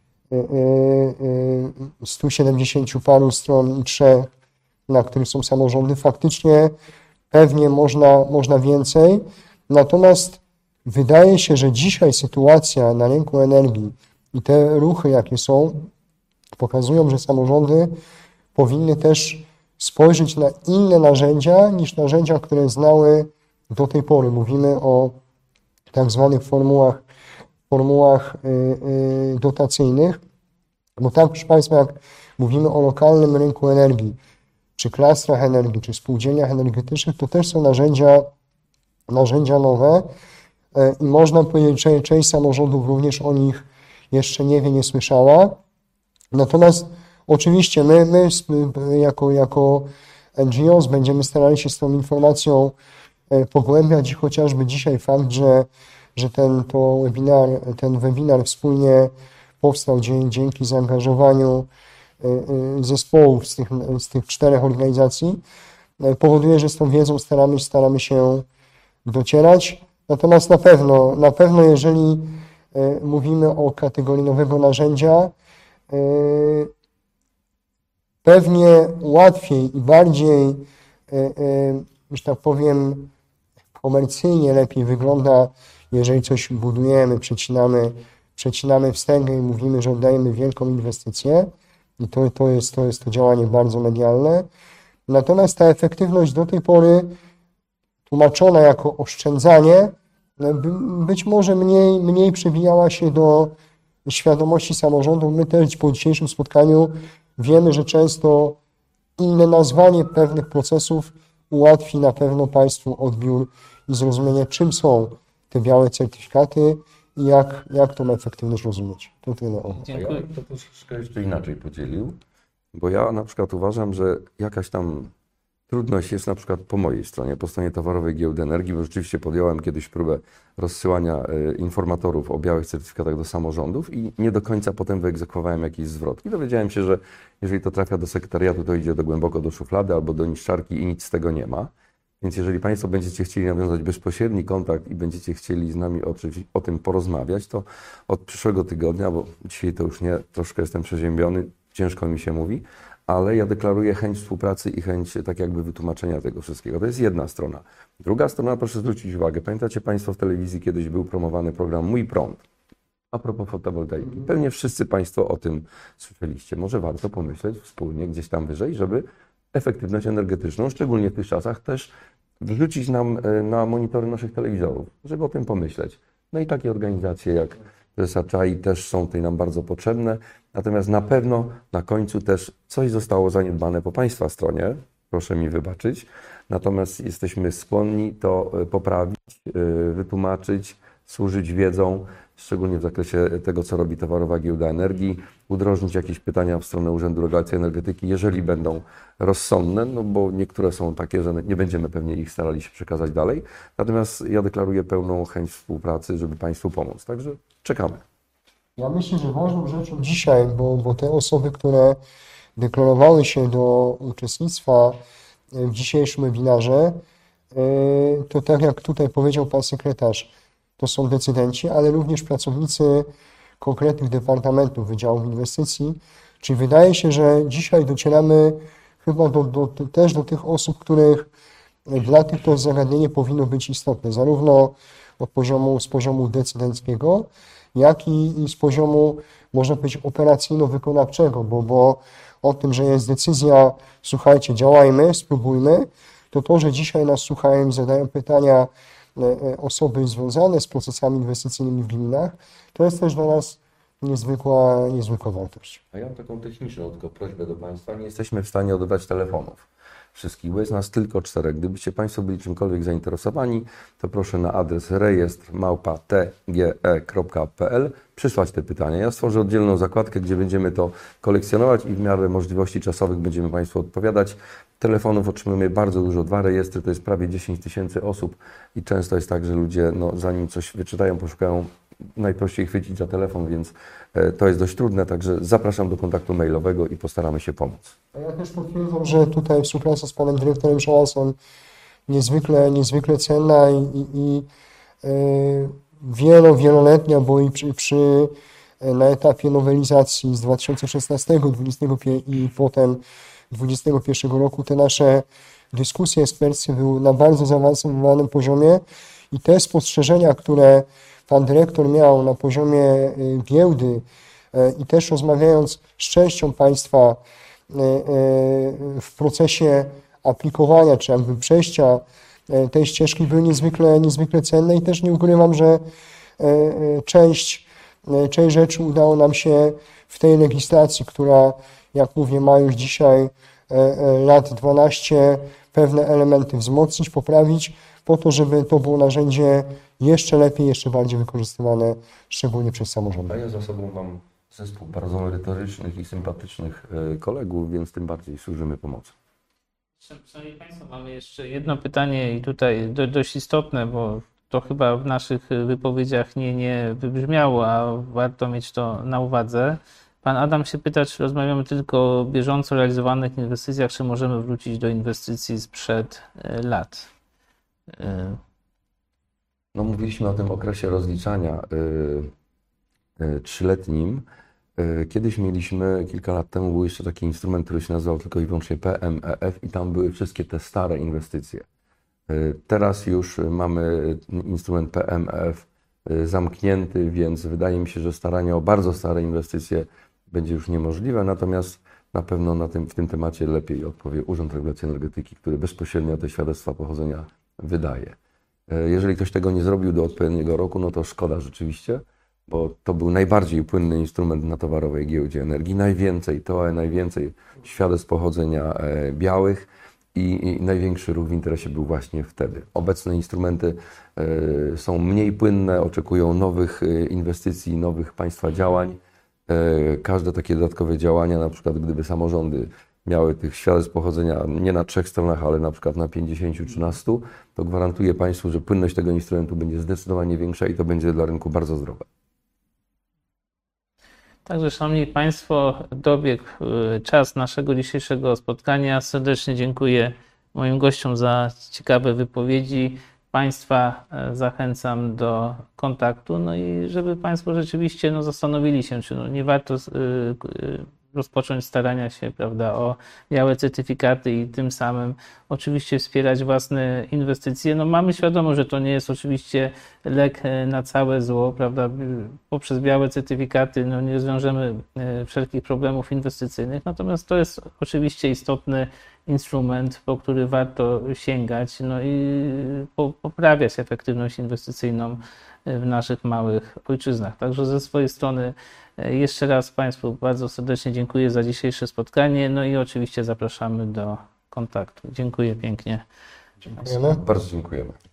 stu siedemdziesięciu paru stron i trzech, na których są samorządy, faktycznie pewnie można, można więcej. Natomiast wydaje się, że dzisiaj sytuacja na rynku energii i te ruchy, jakie są, pokazują, że samorządy powinny też spojrzeć na inne narzędzia niż narzędzia, które znały do tej pory. Mówimy o tak zwanych formułach, formułach dotacyjnych, bo tak, proszę Państwa, jak mówimy o lokalnym rynku energii, czy klastrach energii, czy spółdzielniach energetycznych, to też są narzędzia, narzędzia nowe i można powiedzieć, że część samorządów również o nich jeszcze nie wie, nie słyszała. Natomiast oczywiście my, my jako, jako N G Os będziemy starali się z tą informacją pogłębiać i chociażby dzisiaj fakt, że, że ten, to webinar, ten webinar wspólnie powstał dzięki zaangażowaniu zespołów z tych, z tych czterech organizacji, powoduje, że z tą wiedzą staramy, staramy się docierać. Natomiast na pewno, na pewno jeżeli mówimy o kategorii nowego narzędzia, pewnie łatwiej i bardziej, że tak powiem, komercyjnie lepiej wygląda, jeżeli coś budujemy, przecinamy, przecinamy wstęgę i mówimy, że oddajemy wielką inwestycję i to, to, jest, to jest to działanie bardzo medialne. Natomiast ta efektywność do tej pory tłumaczona jako oszczędzanie być może mniej, mniej przebijała się do świadomości samorządów. My też po dzisiejszym spotkaniu wiemy, że często inne nazwanie pewnych procesów ułatwi na pewno Państwu odbiór i zrozumienie, czym są te białe certyfikaty i jak, jak tą efektywność rozumieć. To tyle. Dziękuję. Ja bym to troszeczkę jeszcze inaczej podzielił, bo ja na przykład uważam, że jakaś tam trudność jest na przykład po mojej stronie, po stronie Towarowej Giełdy Energii, bo rzeczywiście podjąłem kiedyś próbę rozsyłania informatorów o białych certyfikatach do samorządów i nie do końca potem wyegzekwowałem jakieś zwrotki. Dowiedziałem się, że jeżeli to trafia do sekretariatu, to idzie do głęboko do szuflady albo do niszczarki i nic z tego nie ma. Więc jeżeli Państwo będziecie chcieli nawiązać bezpośredni kontakt i będziecie chcieli z nami o, o tym porozmawiać, to od przyszłego tygodnia, bo dzisiaj to już nie, troszkę jestem przeziębiony, ciężko mi się mówi, ale ja deklaruję chęć współpracy i chęć tak jakby wytłumaczenia tego wszystkiego. To jest jedna strona. Druga strona, proszę zwrócić uwagę, pamiętacie Państwo, w telewizji kiedyś był promowany program Mój Prąd a propos fotowoltaiki. Pewnie wszyscy Państwo o tym słyszeliście. Może warto pomyśleć wspólnie gdzieś tam wyżej, żeby efektywność energetyczną, szczególnie w tych czasach, też wrzucić nam na monitory naszych telewizorów, żeby o tym pomyśleć. No i takie organizacje jak Prezesa Czai też są tutaj nam bardzo potrzebne, natomiast na pewno na końcu też coś zostało zaniedbane po Państwa stronie, proszę mi wybaczyć, natomiast jesteśmy skłonni to poprawić, wytłumaczyć, służyć wiedzą, szczególnie w zakresie tego, co robi Towarowa Giełda Energii, udrożnić jakieś pytania w stronę Urzędu Regulacji Energetyki, jeżeli będą rozsądne, no bo niektóre są takie, że nie będziemy pewnie ich starali się przekazać dalej. Natomiast ja deklaruję pełną chęć współpracy, żeby Państwu pomóc. Także czekamy. Ja myślę, że ważną rzeczą dzisiaj, bo, bo te osoby, które deklarowały się do uczestnictwa w dzisiejszym webinarze, to tak jak tutaj powiedział Pan Sekretarz, to są decydenci, ale również pracownicy konkretnych departamentów Wydziałów Inwestycji. Czyli wydaje się, że dzisiaj docieramy chyba do, do, też do tych osób, których dla tych to zagadnienie powinno być istotne, zarówno od poziomu, z poziomu decydenckiego, jak i, i z poziomu, można powiedzieć, operacyjno-wykonawczego, bo, bo o tym, że jest decyzja, słuchajcie, działajmy, spróbujmy, to to, że dzisiaj nas słuchają i zadają pytania osoby związane z procesami inwestycyjnymi w gminach, to jest też dla nas niezwykła, niezwykła wartość. A ja mam taką techniczną tylko prośbę do Państwa. Nie jesteśmy w stanie odebrać telefonów wszystkich, bo jest nas tylko czterech. Gdybyście Państwo byli czymkolwiek zainteresowani, to proszę na adres rejestr małpa t g e kropka p l przysłać te pytania. Ja stworzę oddzielną zakładkę, gdzie będziemy to kolekcjonować i w miarę możliwości czasowych będziemy Państwu odpowiadać. Telefonów otrzymujemy bardzo dużo, dwa rejestry, to jest prawie dziesięć tysięcy osób i często jest tak, że ludzie, no, zanim coś wyczytają, poszukają, najprościej chwycić za telefon, więc to jest dość trudne, także zapraszam do kontaktu mailowego i postaramy się pomóc. Ja też potwierdzam, że tutaj współpraca z Panem Dyrektorem Szałasem niezwykle, niezwykle cenna i, i, i yy, wielo, wieloletnia, bo i przy, przy na etapie nowelizacji z dwa tysiące szesnastego, dwudziestego i potem dwudziestego pierwszego roku te nasze dyskusje eksperckie były na bardzo zaawansowanym poziomie i te spostrzeżenia, które Pan Dyrektor miał na poziomie giełdy i też rozmawiając z częścią Państwa w procesie aplikowania, czy jakby przejścia tej ścieżki były niezwykle, niezwykle cenne i też nie ukrywam, że część, część rzeczy udało nam się w tej legislacji, która, jak mówię, ma już dzisiaj lat dwanaście, pewne elementy wzmocnić, poprawić, po to, żeby to było narzędzie jeszcze lepiej, jeszcze bardziej wykorzystywane, szczególnie przez samorządy. A ja za sobą mam zespół bardzo merytorycznych i sympatycznych kolegów, więc tym bardziej służymy pomocą. Szanowni Państwo, mamy jeszcze jedno pytanie i tutaj do, dość istotne, bo to chyba w naszych wypowiedziach nie, nie wybrzmiało, a warto mieć to na uwadze. Pan Adam się pyta, czy rozmawiamy tylko o bieżąco realizowanych inwestycjach, czy możemy wrócić do inwestycji sprzed lat? No, mówiliśmy o tym okresie rozliczania trzyletnim. Kiedyś mieliśmy, kilka lat temu był jeszcze taki instrument, który się nazywał tylko i wyłącznie P M E F i tam były wszystkie te stare inwestycje. Teraz już mamy instrument P M E F zamknięty, więc wydaje mi się, że staranie o bardzo stare inwestycje będzie już niemożliwe, natomiast na pewno na tym, w tym temacie lepiej odpowie Urząd Regulacji Energetyki, który bezpośrednio te świadectwa pochodzenia wydaje. Jeżeli ktoś tego nie zrobił do odpowiedniego roku, no to szkoda rzeczywiście, bo to był najbardziej płynny instrument na Towarowej Giełdzie Energii. Najwięcej T O E, najwięcej świadectw pochodzenia białych i, i największy ruch w interesie był właśnie wtedy. Obecne instrumenty y, są mniej płynne, oczekują nowych y, inwestycji, nowych Państwa działań. Y, każde takie dodatkowe działania, na przykład gdyby samorządy miały tych świadectw pochodzenia nie na trzech stronach, ale na przykład na pięćdziesięciu czy na stu, to gwarantuję Państwu, że płynność tego instrumentu będzie zdecydowanie większa i to będzie dla rynku bardzo zdrowe. Także, Szanowni Państwo, dobiegł czas naszego dzisiejszego spotkania. Serdecznie dziękuję moim gościom za ciekawe wypowiedzi. Państwa zachęcam do kontaktu, no i żeby Państwo rzeczywiście no, zastanowili się, czy no, nie warto rozpocząć starania się, prawda, o białe certyfikaty i tym samym oczywiście wspierać własne inwestycje. No mamy świadomość, że to nie jest oczywiście lek na całe zło, prawda, poprzez białe certyfikaty no nie rozwiążemy wszelkich problemów inwestycyjnych, natomiast to jest oczywiście istotny instrument, po który warto sięgać, no i poprawiać efektywność inwestycyjną w naszych małych ojczyznach. Także ze swojej strony jeszcze raz Państwu bardzo serdecznie dziękuję za dzisiejsze spotkanie, no i oczywiście zapraszamy do kontaktu. Dziękuję pięknie. Dziękujemy. Bardzo dziękujemy.